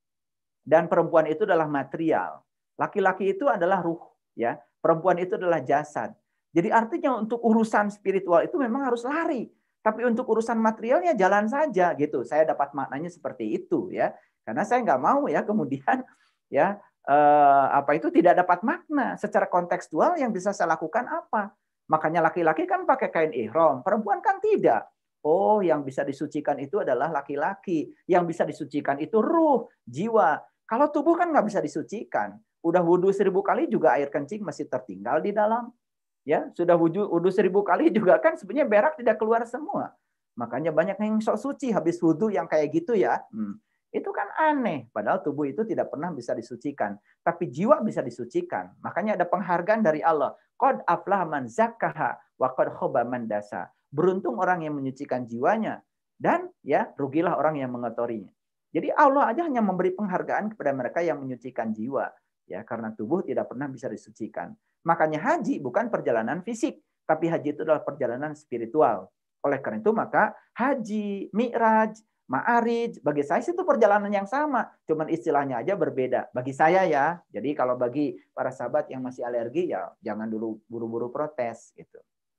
Dan perempuan itu adalah material. Laki-laki itu adalah ruh, ya. Perempuan itu adalah jasad. Jadi artinya untuk urusan spiritual itu memang harus lari. Tapi untuk urusan materialnya jalan saja gitu. Saya dapat maknanya seperti itu ya. Karena saya nggak mau ya kemudian ya eh, apa itu tidak dapat makna secara kontekstual yang bisa saya lakukan apa. Makanya laki-laki kan pakai kain ihram, perempuan kan tidak. Oh, yang bisa disucikan itu adalah laki-laki. Yang bisa disucikan itu ruh, jiwa. Kalau tubuh kan nggak bisa disucikan. Udah wudhu seribu kali juga air kencing masih tertinggal di dalam. Ya, sudah wudhu, wudhu seribu kali juga kan sebenarnya berak tidak keluar semua. Makanya banyak yang sok suci habis wudhu yang kayak gitu ya. Hmm. Itu kan aneh. Padahal tubuh itu tidak pernah bisa disucikan. Tapi jiwa bisa disucikan. Makanya ada penghargaan dari Allah. Qad aflaha man zakkaha wa qad khaba man dasa. Beruntung orang yang menyucikan jiwanya. Dan ya rugilah orang yang mengotorinya. Jadi Allah aja hanya memberi penghargaan kepada mereka yang menyucikan jiwa. Ya, karena tubuh tidak pernah bisa disucikan. Makanya haji bukan perjalanan fisik, tapi haji itu adalah perjalanan spiritual. Oleh karena itu maka haji, mi'raj, ma'arij, bagi saya itu perjalanan yang sama, cuman istilahnya aja berbeda. Bagi saya ya. Jadi kalau bagi para sahabat yang masih alergi ya jangan dulu buru-buru protes gitu.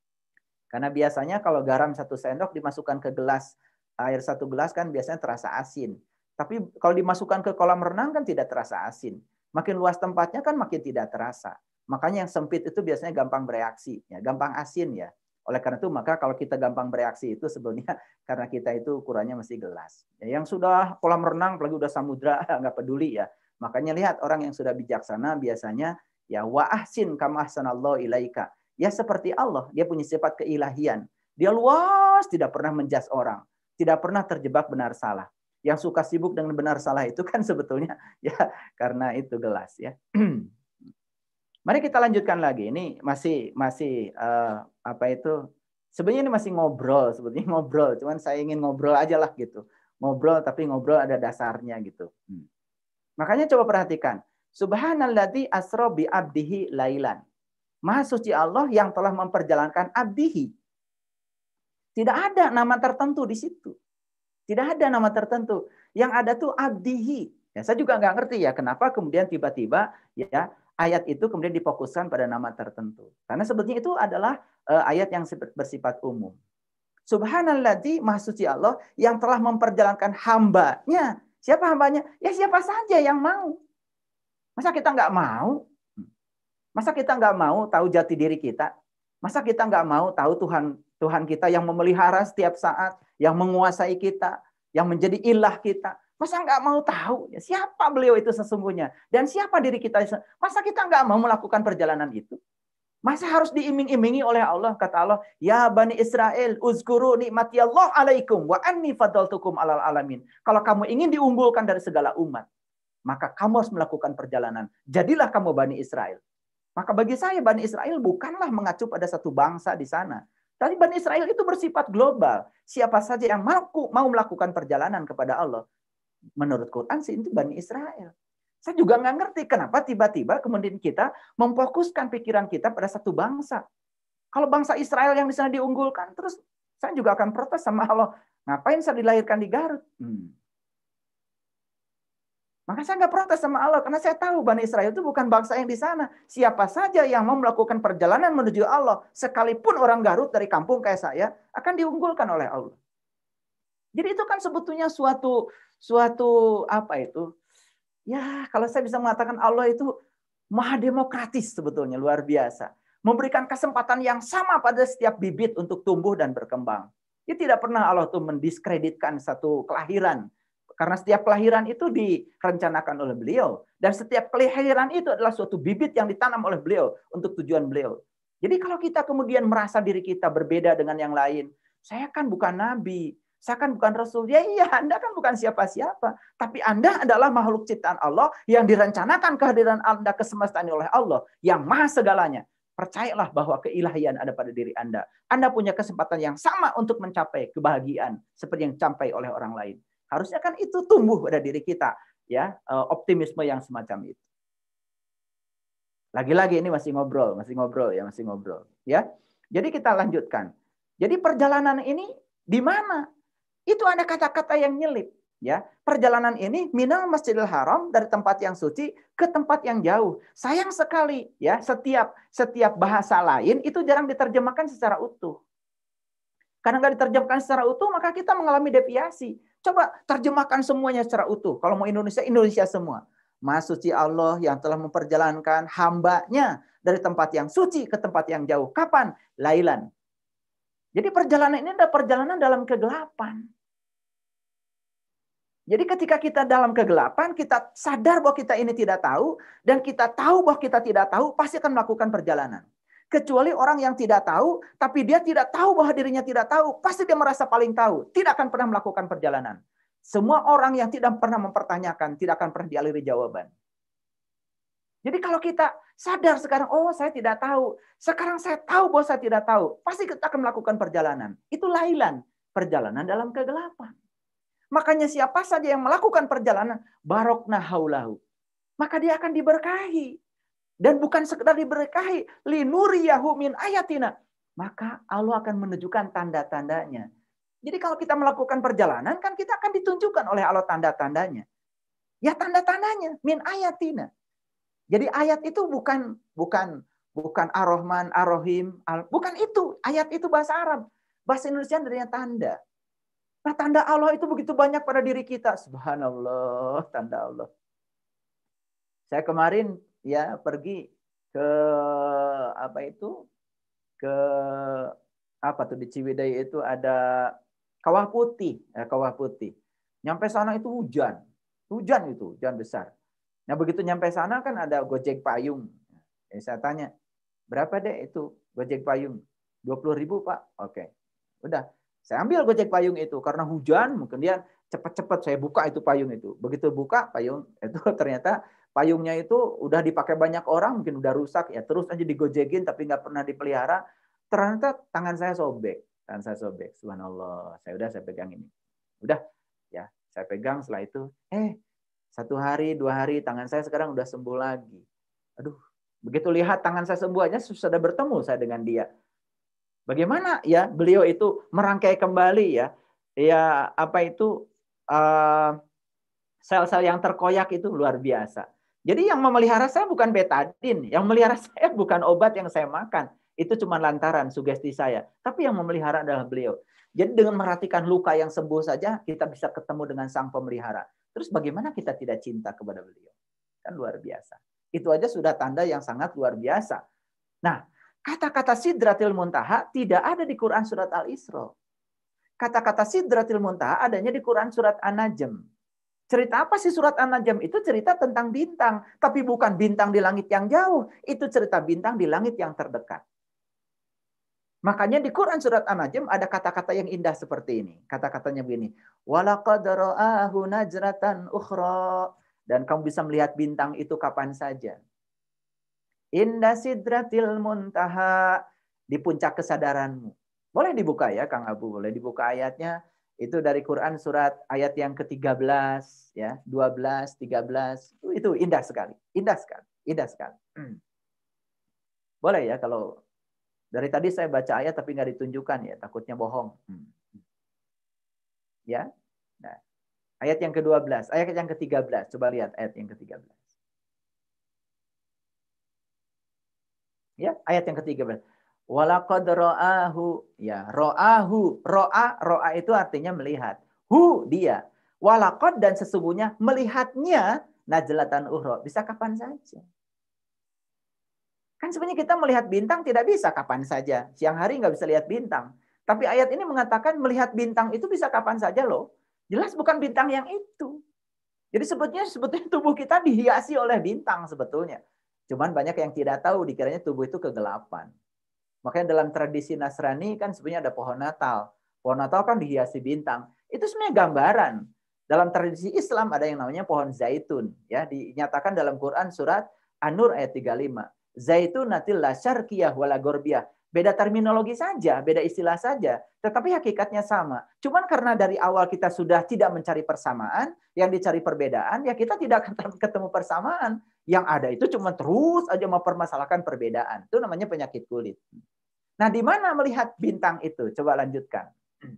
Karena biasanya kalau garam satu sendok dimasukkan ke gelas, air satu gelas kan biasanya terasa asin. Tapi kalau dimasukkan ke kolam renang kan tidak terasa asin. Makin luas tempatnya kan makin tidak terasa. Makanya yang sempit itu biasanya gampang bereaksi, ya, gampang asin ya. Oleh karena itu maka kalau kita gampang bereaksi itu sebenarnya karena kita itu ukurannya masih gelas. Ya, yang sudah kolam renang, apalagi udah samudra nggak peduli ya. Makanya lihat orang yang sudah bijaksana biasanya ya wa ahsin kama ahsanallahu ilaika. Ya seperti Allah, dia punya sifat keilahian. Dia luas, tidak pernah menjas orang, tidak pernah terjebak benar salah. Yang suka sibuk dengan benar salah itu kan sebetulnya ya karena itu gelas ya. Mari kita lanjutkan lagi. Ini masih masih uh, apa itu Sebenarnya ini masih ngobrol, sebetulnya ngobrol. Cuman saya ingin ngobrol aja lah gitu. Ngobrol tapi ngobrol ada dasarnya gitu. Hmm. Makanya coba perhatikan. Subhanalladzi asra bi abdihi lailan. Maha suci Allah yang telah memperjalankan abdihi. Tidak ada nama tertentu di situ. Tidak ada nama tertentu. Yang ada tuh abdihi. Ya, saya juga nggak ngerti ya kenapa kemudian tiba-tiba ya ayat itu kemudian difokuskan pada nama tertentu. Karena sebetulnya itu adalah uh, ayat yang bersifat umum. Subhanalladzi, maha suci Allah yang telah memperjalankan hambanya. Siapa hambanya? Ya siapa saja yang mau. Masa kita nggak mau? Masa kita nggak mau tahu jati diri kita? Masa kita nggak mau tahu Tuhan Tuhan kita yang memelihara setiap saat, yang menguasai kita, yang menjadi ilah kita? Masa nggak mau tahu siapa beliau itu sesungguhnya? Dan siapa diri kita? Masa kita nggak mau melakukan perjalanan itu? Masa harus diiming-imingi oleh Allah? Kata Allah, ya Bani Israel, uzkuru nikmati Allah alaikum wa anni fadaltukum alal alamin. Kalau kamu ingin diunggulkan dari segala umat, maka kamu harus melakukan perjalanan. Jadilah kamu Bani Israel. Maka bagi saya Bani Israel bukanlah mengacu pada satu bangsa di sana. Tapi Bani Israel itu bersifat global. Siapa saja yang mampu mau melakukan perjalanan kepada Allah. Menurut Quran sih itu Bani Israel. Saya juga nggak ngerti kenapa tiba-tiba kemudian kita memfokuskan pikiran kita pada satu bangsa. Kalau bangsa Israel yang di sana diunggulkan, terus saya juga akan protes sama Allah. Ngapain saya dilahirkan di Garut? Hmm. Maka saya nggak protes sama Allah karena saya tahu Bani Israel itu bukan bangsa yang di sana. Siapa saja yang mau melakukan perjalanan menuju Allah, sekalipun orang Garut dari kampung kayak saya, akan diunggulkan oleh Allah. Jadi itu kan sebetulnya suatu suatu apa itu? Ya, kalau saya bisa mengatakan Allah itu maha demokratis sebetulnya, luar biasa. Memberikan kesempatan yang sama pada setiap bibit untuk tumbuh dan berkembang. Ya tidak pernah Allah tuh mendiskreditkan satu kelahiran. Karena setiap kelahiran itu direncanakan oleh beliau. Dan setiap kelahiran itu adalah suatu bibit yang ditanam oleh beliau untuk tujuan beliau. Jadi kalau kita kemudian merasa diri kita berbeda dengan yang lain. Saya kan bukan nabi. Saya kan bukan rasul. Ya iya, Anda kan bukan siapa-siapa. Tapi Anda adalah makhluk ciptaan Allah yang direncanakan kehadiran Anda kesemestaan oleh Allah. Yang maha segalanya. Percayalah bahwa keilahian ada pada diri Anda. Anda punya kesempatan yang sama untuk mencapai kebahagiaan. Seperti yang dicapai oleh orang lain. Harusnya kan itu tumbuh pada diri kita, ya, optimisme yang semacam itu. Lagi-lagi ini masih ngobrol, masih ngobrol ya, masih ngobrol, ya. Jadi kita lanjutkan. Jadi perjalanan ini di mana? Itu ada kata-kata yang nyelip, ya. Perjalanan ini minal Masjidil Haram dari tempat yang suci ke tempat yang jauh. Sayang sekali, ya, setiap setiap bahasa lain itu jarang diterjemahkan secara utuh. Karena nggak diterjemahkan secara utuh, maka kita mengalami deviasi. Coba terjemahkan semuanya secara utuh. Kalau mau Indonesia, Indonesia semua. Maha suci Allah yang telah memperjalankan hambanya dari tempat yang suci ke tempat yang jauh. Kapan? Lailan. Jadi perjalanan ini adalah perjalanan dalam kegelapan. Jadi ketika kita dalam kegelapan, kita sadar bahwa kita ini tidak tahu, dan kita tahu bahwa kita tidak tahu, pasti akan melakukan perjalanan. Kecuali orang yang tidak tahu, tapi dia tidak tahu bahwa dirinya tidak tahu, pasti dia merasa paling tahu, tidak akan pernah melakukan perjalanan. Semua orang yang tidak pernah mempertanyakan, tidak akan pernah dialiri jawaban. Jadi kalau kita sadar sekarang, oh saya tidak tahu, sekarang saya tahu bahwa saya tidak tahu, pasti kita akan melakukan perjalanan. Itu lailan, perjalanan dalam kegelapan. Makanya siapa saja yang melakukan perjalanan, barokna haulahu, maka dia akan diberkahi. Dan bukan sekedar diberkahi, linuriyahu min ayatina, maka Allah akan menunjukkan tanda-tandanya. Jadi kalau kita melakukan perjalanan, kan kita akan ditunjukkan oleh Allah tanda-tandanya. Ya tanda-tandanya, min ayatina. Jadi ayat itu bukan bukan bukan Ar-Rahman, Ar-Rahim, bukan itu. Ayat itu bahasa Arab. Bahasa Indonesia adanya tanda. Nah tanda Allah itu begitu banyak pada diri kita. Subhanallah, tanda Allah. Saya kemarin ya pergi ke apa itu ke apa tuh di Ciwidey itu ada kawah putih, ya, kawah putih. Nyampe sana itu hujan, hujan itu hujan besar. Nah begitu nyampe sana kan ada gojek payung. Ya, saya tanya berapa deh itu gojek payung? dua puluh ribu Pak. Oke, udah saya ambil gojek payung itu karena hujan. Mungkin dia cepat-cepat saya buka itu payung itu. Begitu buka payung itu ternyata payungnya itu udah dipakai banyak orang, mungkin udah rusak, ya terus aja digojekin tapi nggak pernah dipelihara. Ternyata tangan saya sobek, tangan saya sobek. Subhanallah, saya udah saya pegang ini. Udah, ya, saya pegang setelah itu, eh satu hari, dua hari, tangan saya sekarang udah sembuh lagi. Aduh, begitu lihat tangan saya sembuh aja, sudah bertemu saya dengan dia. Bagaimana ya beliau itu merangkai kembali ya, ya apa itu uh, sel-sel yang terkoyak itu luar biasa. Jadi yang memelihara saya bukan betadin, yang memelihara saya bukan obat yang saya makan. Itu cuma lantaran sugesti saya. Tapi yang memelihara adalah beliau. Jadi dengan merhatikan luka yang sembuh saja, kita bisa ketemu dengan sang pemelihara. Terus bagaimana kita tidak cinta kepada beliau? Kan luar biasa. Itu aja sudah tanda yang sangat luar biasa. Nah, kata-kata Sidratil Muntaha tidak ada di Quran surat Al-Isra. Kata-kata Sidratil Muntaha adanya di Quran surat An-Najm. Cerita apa sih surat An-Najm? Itu cerita tentang bintang. Tapi bukan bintang di langit yang jauh. Itu cerita bintang di langit yang terdekat. Makanya di Quran surat An-Najm ada kata-kata yang indah seperti ini. Kata-katanya begini. وَلَقَدْ رَآهُ نَجْرَةً أُخْرَى. Dan kamu bisa melihat bintang itu kapan saja. Inda sidratil muntaha. Di puncak kesadaranmu. Boleh dibuka ya Kang Abu. Boleh dibuka ayatnya. Itu dari Quran surat ayat yang ke tiga belas. Ya, dua belas, tiga belas. Itu indah sekali. Indah sekali. Indah sekali. Hmm. Boleh ya kalau... Dari tadi saya baca ayat tapi nggak ditunjukkan ya, takutnya bohong. Hmm. Ya, nah, ayat yang ke dua belas, ayat yang ke tiga belas. Coba lihat ayat yang ke tiga belas. Ya, ayat yang ke tiga belas. Walaqad ra'ahu, ya, ra'ahu, ro'a, ro'a itu artinya melihat. Hu dia. Walaqad dan sesungguhnya melihatnya najlatan ukhra, bisa kapan saja. Kan sebenarnya kita melihat bintang tidak bisa kapan saja. Siang hari nggak bisa lihat bintang. Tapi ayat ini mengatakan melihat bintang itu bisa kapan saja loh. Jelas bukan bintang yang itu. Jadi sebetulnya sebetulnya tubuh kita dihiasi oleh bintang sebetulnya. Cuman banyak yang tidak tahu dikiranya tubuh itu kegelapan. Makanya dalam tradisi Nasrani kan sebenarnya ada pohon Natal. Pohon Natal kan dihiasi bintang. Itu sebenarnya gambaran. Dalam tradisi Islam ada yang namanya pohon zaitun. Ya, dinyatakan dalam Quran surat An-Nur ayat tiga puluh lima. Zaitunatil la syarqiyah wala gorbiyah. Beda terminologi saja, beda istilah saja, tetapi hakikatnya sama. Cuman karena dari awal kita sudah tidak mencari persamaan, yang dicari perbedaan, ya kita tidak ketemu persamaan. Yang ada itu cuma terus aja mempermasalahkan perbedaan. Itu namanya penyakit kulit. Nah, di mana melihat bintang itu? Coba lanjutkan.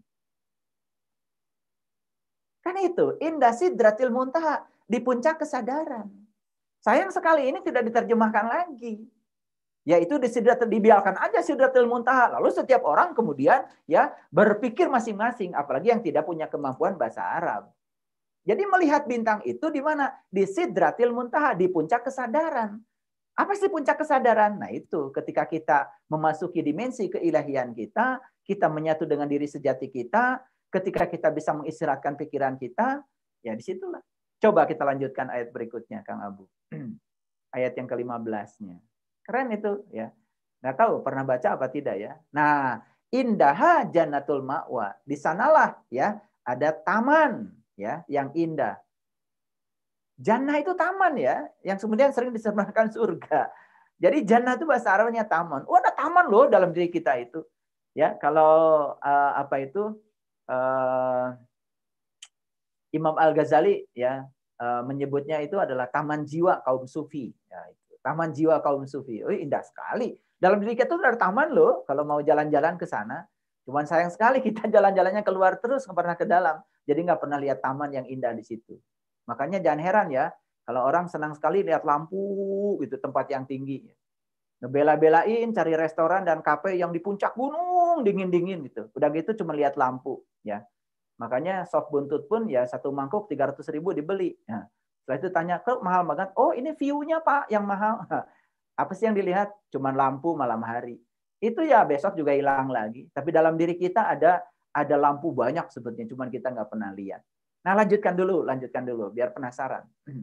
Kan itu, indah sidratil muntaha, di puncak kesadaran. Sayang sekali ini tidak diterjemahkan lagi. Yaitu disidratil, dibiarkan aja sidratil muntaha. Lalu setiap orang kemudian ya berpikir masing-masing, apalagi yang tidak punya kemampuan bahasa Arab. Jadi melihat bintang itu di mana? Di sidratil muntaha, di puncak kesadaran. Apa sih puncak kesadaran? Nah itu ketika kita memasuki dimensi keilahian kita, kita menyatu dengan diri sejati kita, ketika kita bisa mengistirahatkan pikiran kita, ya disitulah. Coba kita lanjutkan ayat berikutnya, Kang Abu. Ayat yang ke lima belas-nya. Keren itu ya. Nggak tahu pernah baca apa tidak ya. Nah, indaha jannatul ma'wa. Di sanalah ya ada taman ya yang indah. Jannah itu taman ya, yang kemudian sering disematkan surga. Jadi jannah itu bahasa Arabnya taman. Oh, ada taman loh dalam diri kita itu. Ya, kalau uh, apa itu uh, Imam Al-Ghazali ya uh, menyebutnya itu adalah taman jiwa kaum sufi. Ya, itu. Taman jiwa kaum sufi. Oh, indah sekali. Dalam diri kita itu ada taman loh. Kalau mau jalan-jalan ke sana. Cuman sayang sekali kita jalan-jalannya keluar terus, nggak pernah ke dalam. Jadi nggak pernah lihat taman yang indah di situ. Makanya jangan heran ya, kalau orang senang sekali lihat lampu gitu, tempat yang tinggi. Ngebela-belain cari restoran dan kafe yang di puncak gunung dingin-dingin gitu. Udah gitu cuma lihat lampu ya. Makanya sop buntut pun ya satu mangkuk tiga ratus ribu dibeli. Nah, setelah itu tanya, kok mahal banget? Oh ini view-nya Pak yang mahal. Apa sih yang dilihat? Cuman lampu malam hari. Itu ya besok juga hilang lagi. Tapi dalam diri kita ada ada lampu banyak sebetulnya, cuman kita nggak pernah lihat. Nah, lanjutkan dulu, lanjutkan dulu, biar penasaran.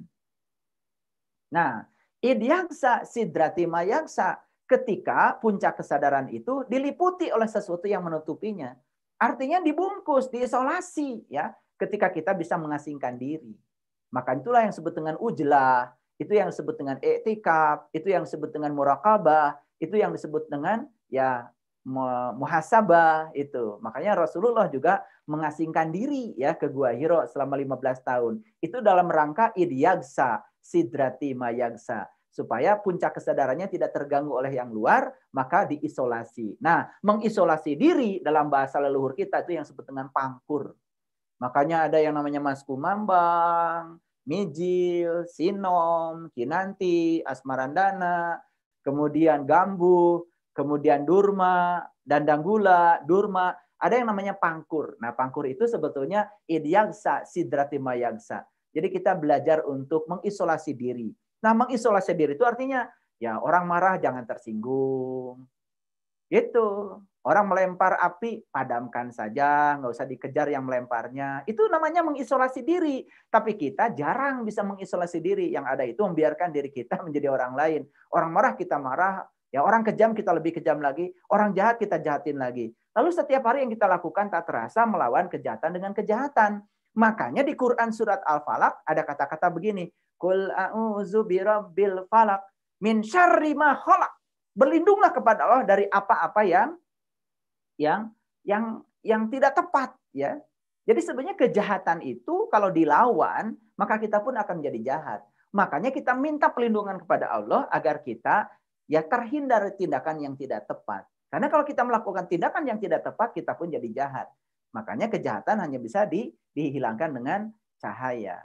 Nah, idyaksa sidrati mayaksa, ketika puncak kesadaran itu diliputi oleh sesuatu yang menutupinya. Artinya dibungkus, diisolasi, ya, ketika kita bisa mengasingkan diri. Maka itulah yang disebut dengan ujlah, itu yang disebut dengan i'tikaf, itu yang disebut dengan muraqabah, itu yang disebut dengan ya muhasabah itu. Makanya Rasulullah juga mengasingkan diri ya ke Gua Hiro selama lima belas tahun. Itu dalam rangka idyagsa sidrati mayagsa. Supaya puncak kesadarannya tidak terganggu oleh yang luar, maka diisolasi. Nah, mengisolasi diri dalam bahasa leluhur kita itu yang disebut dengan pangkur. Makanya ada yang namanya Mas Kumambang, Mijil, Sinom, Kinanti, Asmarandana, kemudian Gambu, kemudian Durma, Dandanggula, Durma, ada yang namanya pangkur. Nah, pangkur itu sebetulnya idyagsa sidrati mayagsa. Jadi kita belajar untuk mengisolasi diri. Nah, mengisolasi diri itu artinya ya orang marah jangan tersinggung. Gitu. Orang melempar api, padamkan saja, nggak usah dikejar yang melemparnya. Itu namanya mengisolasi diri. Tapi kita jarang bisa mengisolasi diri. Yang ada itu membiarkan diri kita menjadi orang lain. Orang marah kita marah, ya orang kejam kita lebih kejam lagi, orang jahat kita jahatin lagi. Lalu setiap hari yang kita lakukan tak terasa melawan kejahatan dengan kejahatan. Makanya di Quran surat Al-Falaq ada kata-kata begini, Qul a'udzu birabbil falaq min syarri ma khalaq. Berlindunglah kepada Allah dari apa-apa yang yang yang yang tidak tepat ya. Jadi sebenarnya kejahatan itu kalau dilawan maka kita pun akan menjadi jahat. Makanya kita minta perlindungan kepada Allah agar kita ya terhindar dari tindakan yang tidak tepat. Karena kalau kita melakukan tindakan yang tidak tepat kita pun jadi jahat. Makanya kejahatan hanya bisa di, dihilangkan dengan cahaya.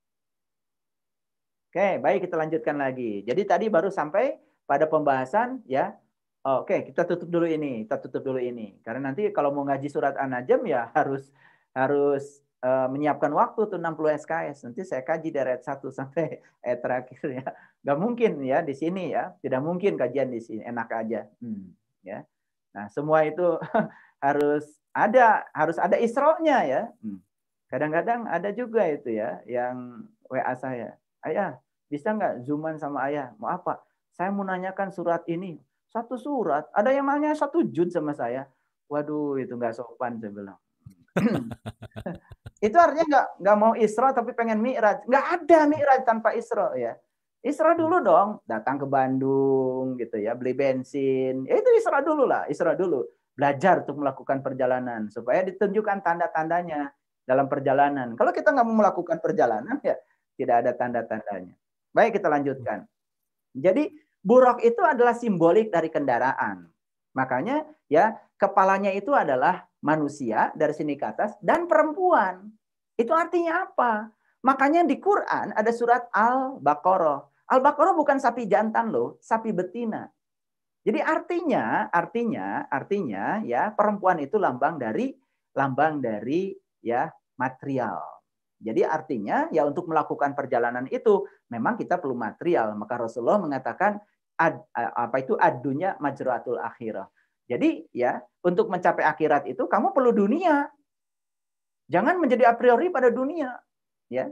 Oke, baik kita lanjutkan lagi. Jadi tadi baru sampai pada pembahasan ya. Oke, kita tutup dulu ini, kita tutup dulu ini. Karena nanti kalau mau ngaji surat An-Najm ya harus harus uh, menyiapkan waktu tuh enam puluh S K S. Nanti saya kaji dari ayat satu sampai ayat terakhir ya. Gak mungkin ya di sini ya. Tidak mungkin kajian di sini, enak aja. Hmm, ya. Nah, semua itu harus ada, harus ada isro'nya ya. Hmm. Kadang-kadang ada juga itu ya yang W A saya. Ayah, bisa nggak zooman sama ayah? Mau apa? Saya mau nanyakan surat ini. Satu surat. Ada yang nanya satu juz sama saya. Waduh, itu nggak sopan, saya bilang. Itu artinya nggak nggak mau Isra tapi pengen Mi'raj. Nggak ada Mi'raj tanpa Isra ya. Isra dulu dong. Datang ke Bandung gitu ya. Beli bensin. Ya, itu Isra dulu lah. Isra dulu. Belajar untuk melakukan perjalanan. Supaya ditunjukkan tanda-tandanya dalam perjalanan. Kalau kita nggak mau melakukan perjalanan ya tidak ada tanda-tandanya. Baik, kita lanjutkan. Jadi buraq itu adalah simbolik dari kendaraan. Makanya ya kepalanya itu adalah manusia dari sini ke atas dan perempuan. Itu artinya apa? Makanya di Quran ada surat Al-Baqarah. Al-Baqarah bukan sapi jantan loh, sapi betina. Jadi artinya, artinya, artinya ya perempuan itu lambang dari lambang dari ya material. Jadi artinya ya untuk melakukan perjalanan itu memang kita perlu material. Maka Rasulullah mengatakan ad, apa itu ad-dunya majratul akhirah. Jadi ya untuk mencapai akhirat itu kamu perlu dunia. Jangan menjadi a priori pada dunia. Ya,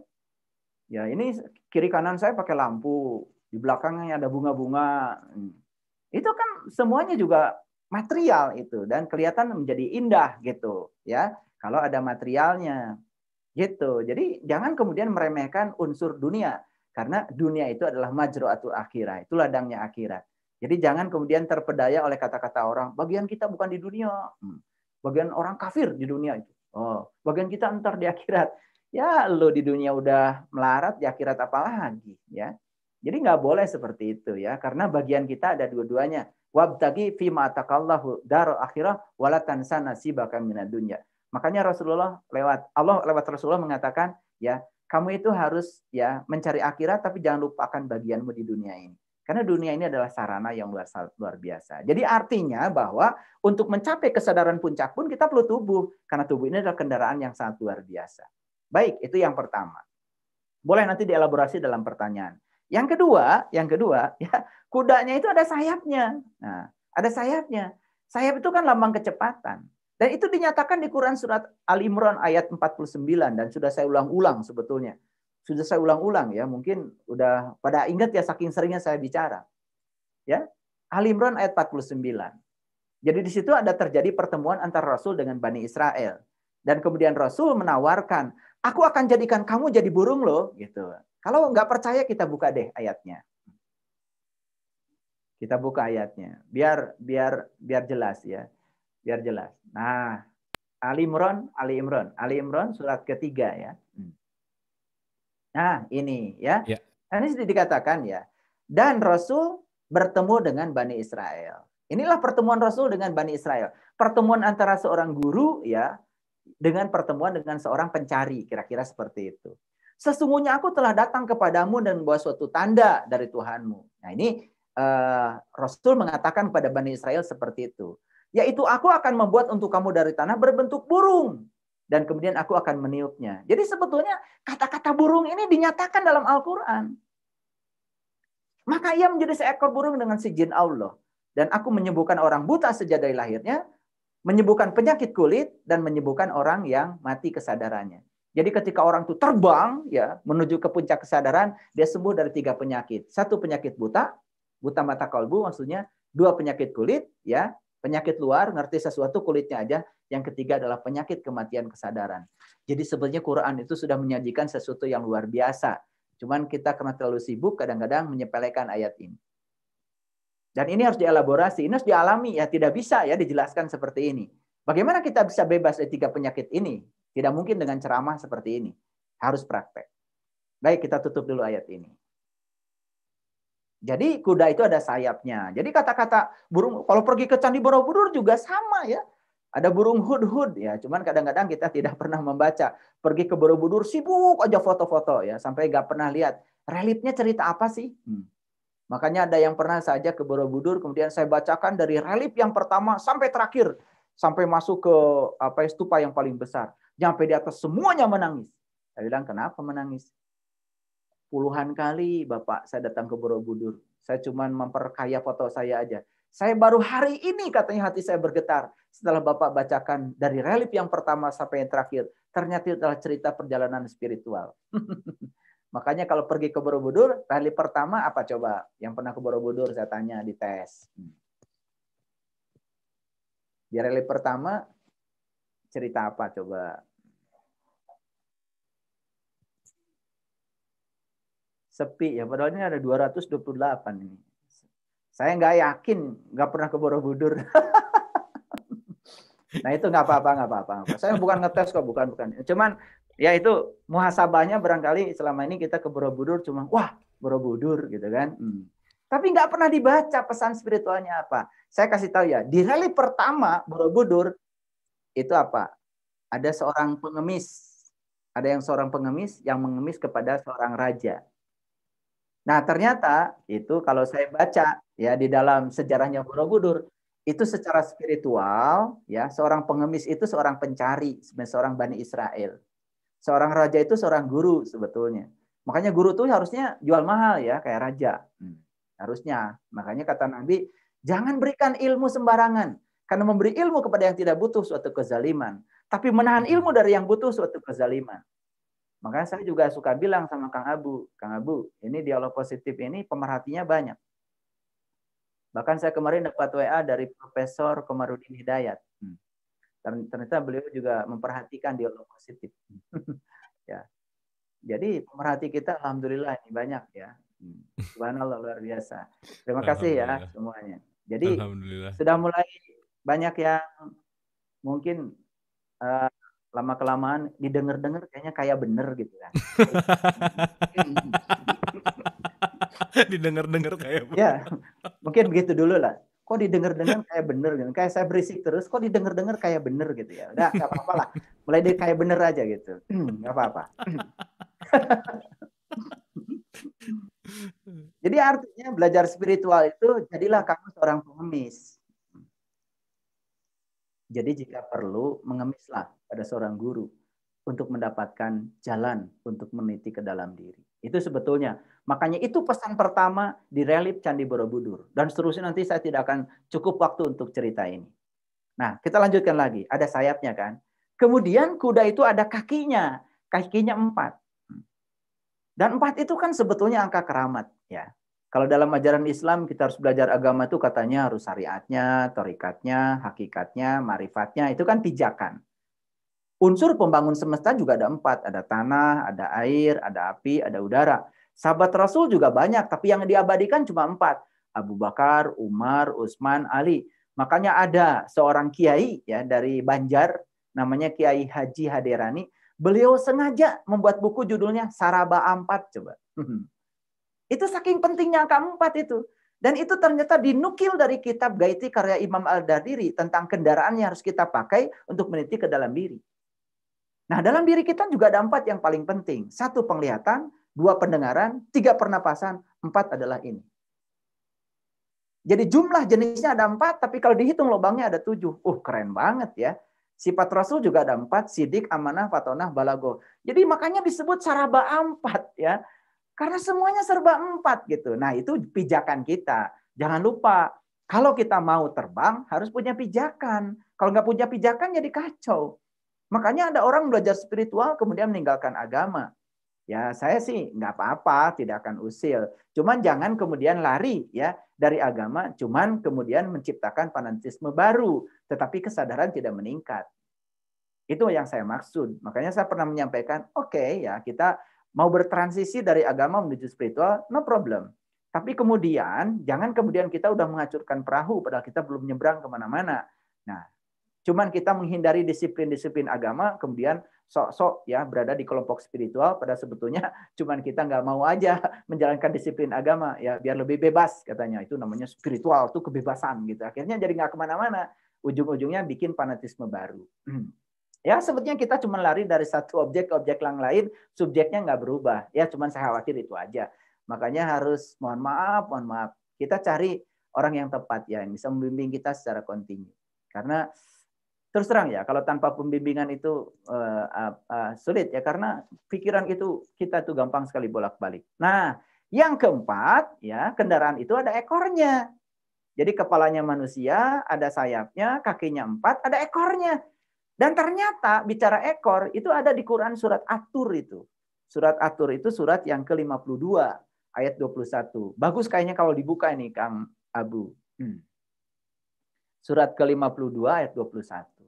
ya ini kiri kanan saya pakai lampu, di belakangnya ada bunga-bunga. Itu kan semuanya juga material itu dan kelihatan menjadi indah gitu. Ya, kalau ada materialnya. Gitu. Jadi jangan kemudian meremehkan unsur dunia. Karena dunia itu adalah majru'atul akhirah. Itu ladangnya akhirat. Jadi jangan kemudian terpedaya oleh kata-kata orang. Bagian kita bukan di dunia. Bagian orang kafir di dunia itu. Oh, bagian kita entar di akhirat. Ya lo di dunia udah melarat, di akhirat apa lagi. Ya. Jadi nggak boleh seperti itu ya. Karena bagian kita ada dua-duanya. Wabtagi fima atakallahu darul akhirah walatan sana sibaka minad dunya. Makanya Rasulullah lewat Allah lewat Rasulullah mengatakan ya kamu itu harus ya mencari akhirat tapi jangan lupakan bagianmu di dunia ini. Karena dunia ini adalah sarana yang luar, luar biasa. Jadi artinya bahwa untuk mencapai kesadaran puncak pun kita perlu tubuh. Karena tubuh ini adalah kendaraan yang sangat luar biasa. Baik, itu yang pertama. Boleh nanti dielaborasi dalam pertanyaan. Yang kedua, yang kedua ya kudanya itu ada sayapnya. Nah, ada sayapnya. Sayap itu kan lambang kecepatan. Dan itu dinyatakan di Quran surat Al-Imran ayat empat puluh sembilan dan sudah saya ulang-ulang sebetulnya. Sudah saya ulang-ulang ya, mungkin udah pada ingat ya saking seringnya saya bicara. Ya. Al-Imran ayat empat puluh sembilan. Jadi di situ ada terjadi pertemuan antara Rasul dengan Bani Israel. Dan kemudian Rasul menawarkan, "Aku akan jadikan kamu jadi burung loh." gitu. Kalau nggak percaya kita buka deh ayatnya. Kita buka ayatnya biar biar biar jelas ya. biar jelas. Nah, Ali Imran, Ali Imran, Ali Imran surat ketiga ya. Nah, ini ya. Ya. Nah, ini dikatakan ya. Dan Rasul bertemu dengan Bani Israel. Inilah pertemuan Rasul dengan Bani Israel. Pertemuan antara seorang guru ya dengan pertemuan dengan seorang pencari, kira-kira seperti itu. Sesungguhnya aku telah datang kepadamu dan membawa suatu tanda dari Tuhanmu. Nah, ini uh, Rasul mengatakan pada Bani Israel seperti itu. Yaitu aku akan membuat untuk kamu dari tanah berbentuk burung. Dan kemudian aku akan meniupnya. Jadi sebetulnya kata-kata burung ini dinyatakan dalam Al-Quran. Maka ia menjadi seekor burung dengan seizin Allah. Dan aku menyembuhkan orang buta sejak dari lahirnya, menyembuhkan penyakit kulit, dan menyembuhkan orang yang mati kesadarannya. Jadi ketika orang itu terbang ya menuju ke puncak kesadaran, dia sembuh dari tiga penyakit. Satu penyakit buta, buta mata kalbu maksudnya. Dua penyakit kulit, ya penyakit luar, ngerti sesuatu kulitnya aja. Yang ketiga adalah penyakit kematian kesadaran. Jadi sebenarnya Quran itu sudah menyajikan sesuatu yang luar biasa. Cuman kita karena terlalu sibuk kadang-kadang menyepelekan ayat ini. Dan ini harus dielaborasi, ini harus dialami ya, tidak bisa ya dijelaskan seperti ini. Bagaimana kita bisa bebas dari tiga penyakit ini? Tidak mungkin dengan ceramah seperti ini. Harus praktek. Baik, kita tutup dulu ayat ini. Jadi kuda itu ada sayapnya. Jadi kata-kata burung, kalau pergi ke Candi Borobudur juga sama ya. Ada burung hud-hud ya, cuman kadang-kadang kita tidak pernah membaca. Pergi ke Borobudur sibuk aja foto-foto ya, sampai nggak pernah lihat reliefnya cerita apa sih. Hmm. Makanya ada yang pernah saja ke Borobudur, kemudian saya bacakan dari relief yang pertama sampai terakhir, sampai masuk ke apa stupa yang paling besar. Sampai di atas semuanya menangis. Saya bilang kenapa menangis? Puluhan kali Bapak saya datang ke Borobudur, saya cuman memperkaya foto saya aja. Saya baru hari ini katanya hati saya bergetar setelah Bapak bacakan dari relief yang pertama sampai yang terakhir. Ternyata adalah cerita perjalanan spiritual. Makanya kalau pergi ke Borobudur, relief pertama apa coba? Yang pernah ke Borobudur saya tanya di tes. Di relief pertama cerita apa coba? Sepi ya, padahal ini ada dua ratus dua puluh delapan ini. Saya nggak yakin, nggak pernah ke Borobudur. Nah itu nggak apa-apa, nggak apa-apa. Saya bukan ngetes kok, bukan bukan. Cuman ya itu muhasabahnya barangkali selama ini kita ke Borobudur cuma wah Borobudur gitu kan. Hmm. Tapi nggak pernah dibaca pesan spiritualnya apa. Saya kasih tahu ya, di rally pertama Borobudur itu apa? Ada seorang pengemis, ada yang seorang pengemis yang mengemis kepada seorang raja. Nah ternyata itu kalau saya baca ya di dalam sejarahnya Borobudur itu secara spiritual ya seorang pengemis itu seorang pencari seorang Bani Israel, seorang raja itu seorang guru sebetulnya. Makanya guru tuh harusnya jual mahal ya kayak raja hmm, harusnya. Makanya kata Nabi jangan berikan ilmu sembarangan karena memberi ilmu kepada yang tidak butuh suatu kezaliman, tapi menahan ilmu dari yang butuh suatu kezaliman. Makanya saya juga suka bilang sama Kang Abu, Kang Abu, ini dialog positif ini pemerhatinya banyak. Bahkan saya kemarin dapat W A dari Profesor Komarudin Hidayat. Hmm. Ternyata beliau juga memperhatikan dialog positif. Ya. Jadi pemerhati kita alhamdulillah ini banyak ya. Hmm. Subhanallah luar biasa. Terima kasih ya semuanya. Jadi sudah mulai banyak yang mungkin uh, lama-kelamaan didengar-dengar kayaknya kayak bener gitu kan. Didengar-dengar kayak bener. Ya, mungkin begitu dulu lah. Kok didengar-dengar kayak bener gitu. Kayak saya berisik terus, kok didengar-dengar kayak bener gitu ya. Udah, nggak apa-apa lah. Mulai dari kayak bener aja gitu. Nggak apa-apa. Jadi artinya belajar spiritual itu jadilah kamu seorang pengemis. Jadi jika perlu mengemislah pada seorang guru untuk mendapatkan jalan untuk meniti ke dalam diri. Itu sebetulnya. Makanya itu pesan pertama di relief Candi Borobudur. Dan seterusnya nanti saya tidak akan cukup waktu untuk cerita ini. Nah, kita lanjutkan lagi. Ada sayapnya kan. Kemudian kuda itu ada kakinya. Kakinya empat. Dan empat itu kan sebetulnya angka keramat. Ya. Kalau dalam ajaran Islam kita harus belajar agama itu katanya harus syariatnya, torikatnya, hakikatnya, marifatnya. Itu kan pijakan. Unsur pembangun semesta juga ada empat. Ada tanah, ada air, ada api, ada udara. Sahabat Rasul juga banyak, tapi yang diabadikan cuma empat. Abu Bakar, Umar, Utsman, Ali. Makanya ada seorang kiai ya dari Banjar, namanya Kiai Haji Haderani. Beliau sengaja membuat buku judulnya Saraba Ampat, coba. Itu saking pentingnya angka empat itu. Dan itu ternyata dinukil dari kitab Gaiti karya Imam Al-Dardiri tentang kendaraan yang harus kita pakai untuk meniti ke dalam diri. Nah, dalam diri kita juga ada empat yang paling penting. Satu, penglihatan. Dua, pendengaran. Tiga, pernapasan. Empat adalah ini. Jadi jumlah jenisnya ada empat, tapi kalau dihitung lubangnya ada tujuh. Uh, keren banget ya. Sifat Rasul juga ada empat. Sidik, amanah, fatonah, balago. Jadi makanya disebut saraba empat ya. Karena semuanya serba empat gitu. Nah, itu pijakan kita. Jangan lupa, kalau kita mau terbang, harus punya pijakan. Kalau nggak punya pijakan, jadi kacau. Makanya ada orang belajar spiritual, kemudian meninggalkan agama. Ya, saya sih nggak apa-apa, tidak akan usil. Cuman jangan kemudian lari ya dari agama, cuman kemudian menciptakan fanatisme baru. Tetapi kesadaran tidak meningkat. Itu yang saya maksud. Makanya saya pernah menyampaikan, oke okay, ya kita mau bertransisi dari agama menuju spiritual, no problem. Tapi kemudian, jangan kemudian kita udah menghancurkan perahu, padahal kita belum nyebrang kemana-mana. Nah, cuman kita menghindari disiplin-disiplin agama, kemudian sok-sok ya berada di kelompok spiritual, pada sebetulnya cuman kita nggak mau aja menjalankan disiplin agama, ya biar lebih bebas katanya. Itu namanya spiritual, itu kebebasan gitu. Akhirnya jadi nggak kemana-mana. Ujung-ujungnya bikin fanatisme baru. Ya sebetulnya kita cuma lari dari satu objek ke objek yang lain, subjeknya nggak berubah. Ya cuman saya khawatir itu aja. Makanya harus mohon maaf, mohon maaf. Kita cari orang yang tepat ya, yang bisa membimbing kita secara kontinu. Karena terus terang ya, kalau tanpa pembimbingan itu uh, uh, uh, sulit ya, karena pikiran itu kita tuh gampang sekali bolak-balik. Nah, yang keempat ya, kendaraan itu ada ekornya. Jadi kepalanya manusia, ada sayapnya, kakinya empat, ada ekornya. Dan ternyata bicara ekor itu ada di Quran surat At-Tur itu. Surat At-Tur itu surat yang ke lima puluh dua ayat dua puluh satu. Bagus kayaknya kalau dibuka ini Kang Abu. Hmm. Surat ke lima puluh dua ayat dua puluh satu.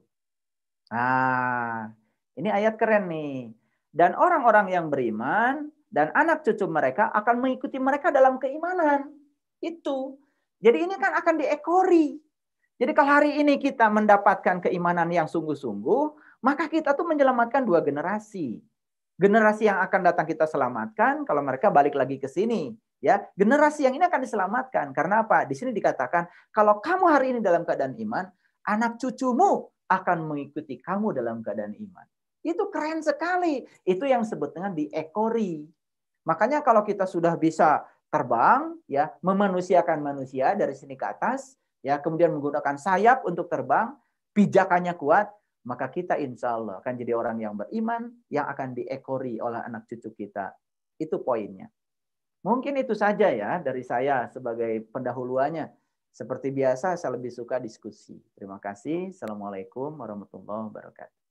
Nah, ini ayat keren nih. Dan orang-orang yang beriman dan anak cucu mereka akan mengikuti mereka dalam keimanan. Itu. Jadi ini kan akan diekori. Jadi kalau hari ini kita mendapatkan keimanan yang sungguh-sungguh, maka kita tuh menyelamatkan dua generasi. Generasi yang akan datang kita selamatkan kalau mereka balik lagi ke sini. Ya, generasi yang ini akan diselamatkan. Karena apa? Di sini dikatakan, kalau kamu hari ini dalam keadaan iman, anak cucumu akan mengikuti kamu dalam keadaan iman. Itu keren sekali. Itu yang disebut dengan diekori. Makanya kalau kita sudah bisa terbang, ya, memanusiakan manusia dari sini ke atas, ya, kemudian menggunakan sayap untuk terbang, pijakannya kuat, maka kita insya Allah akan jadi orang yang beriman, yang akan diekori oleh anak cucu kita. Itu poinnya. Mungkin itu saja ya dari saya sebagai pendahuluannya. Seperti biasa, saya lebih suka diskusi. Terima kasih. Assalamualaikum warahmatullahi wabarakatuh.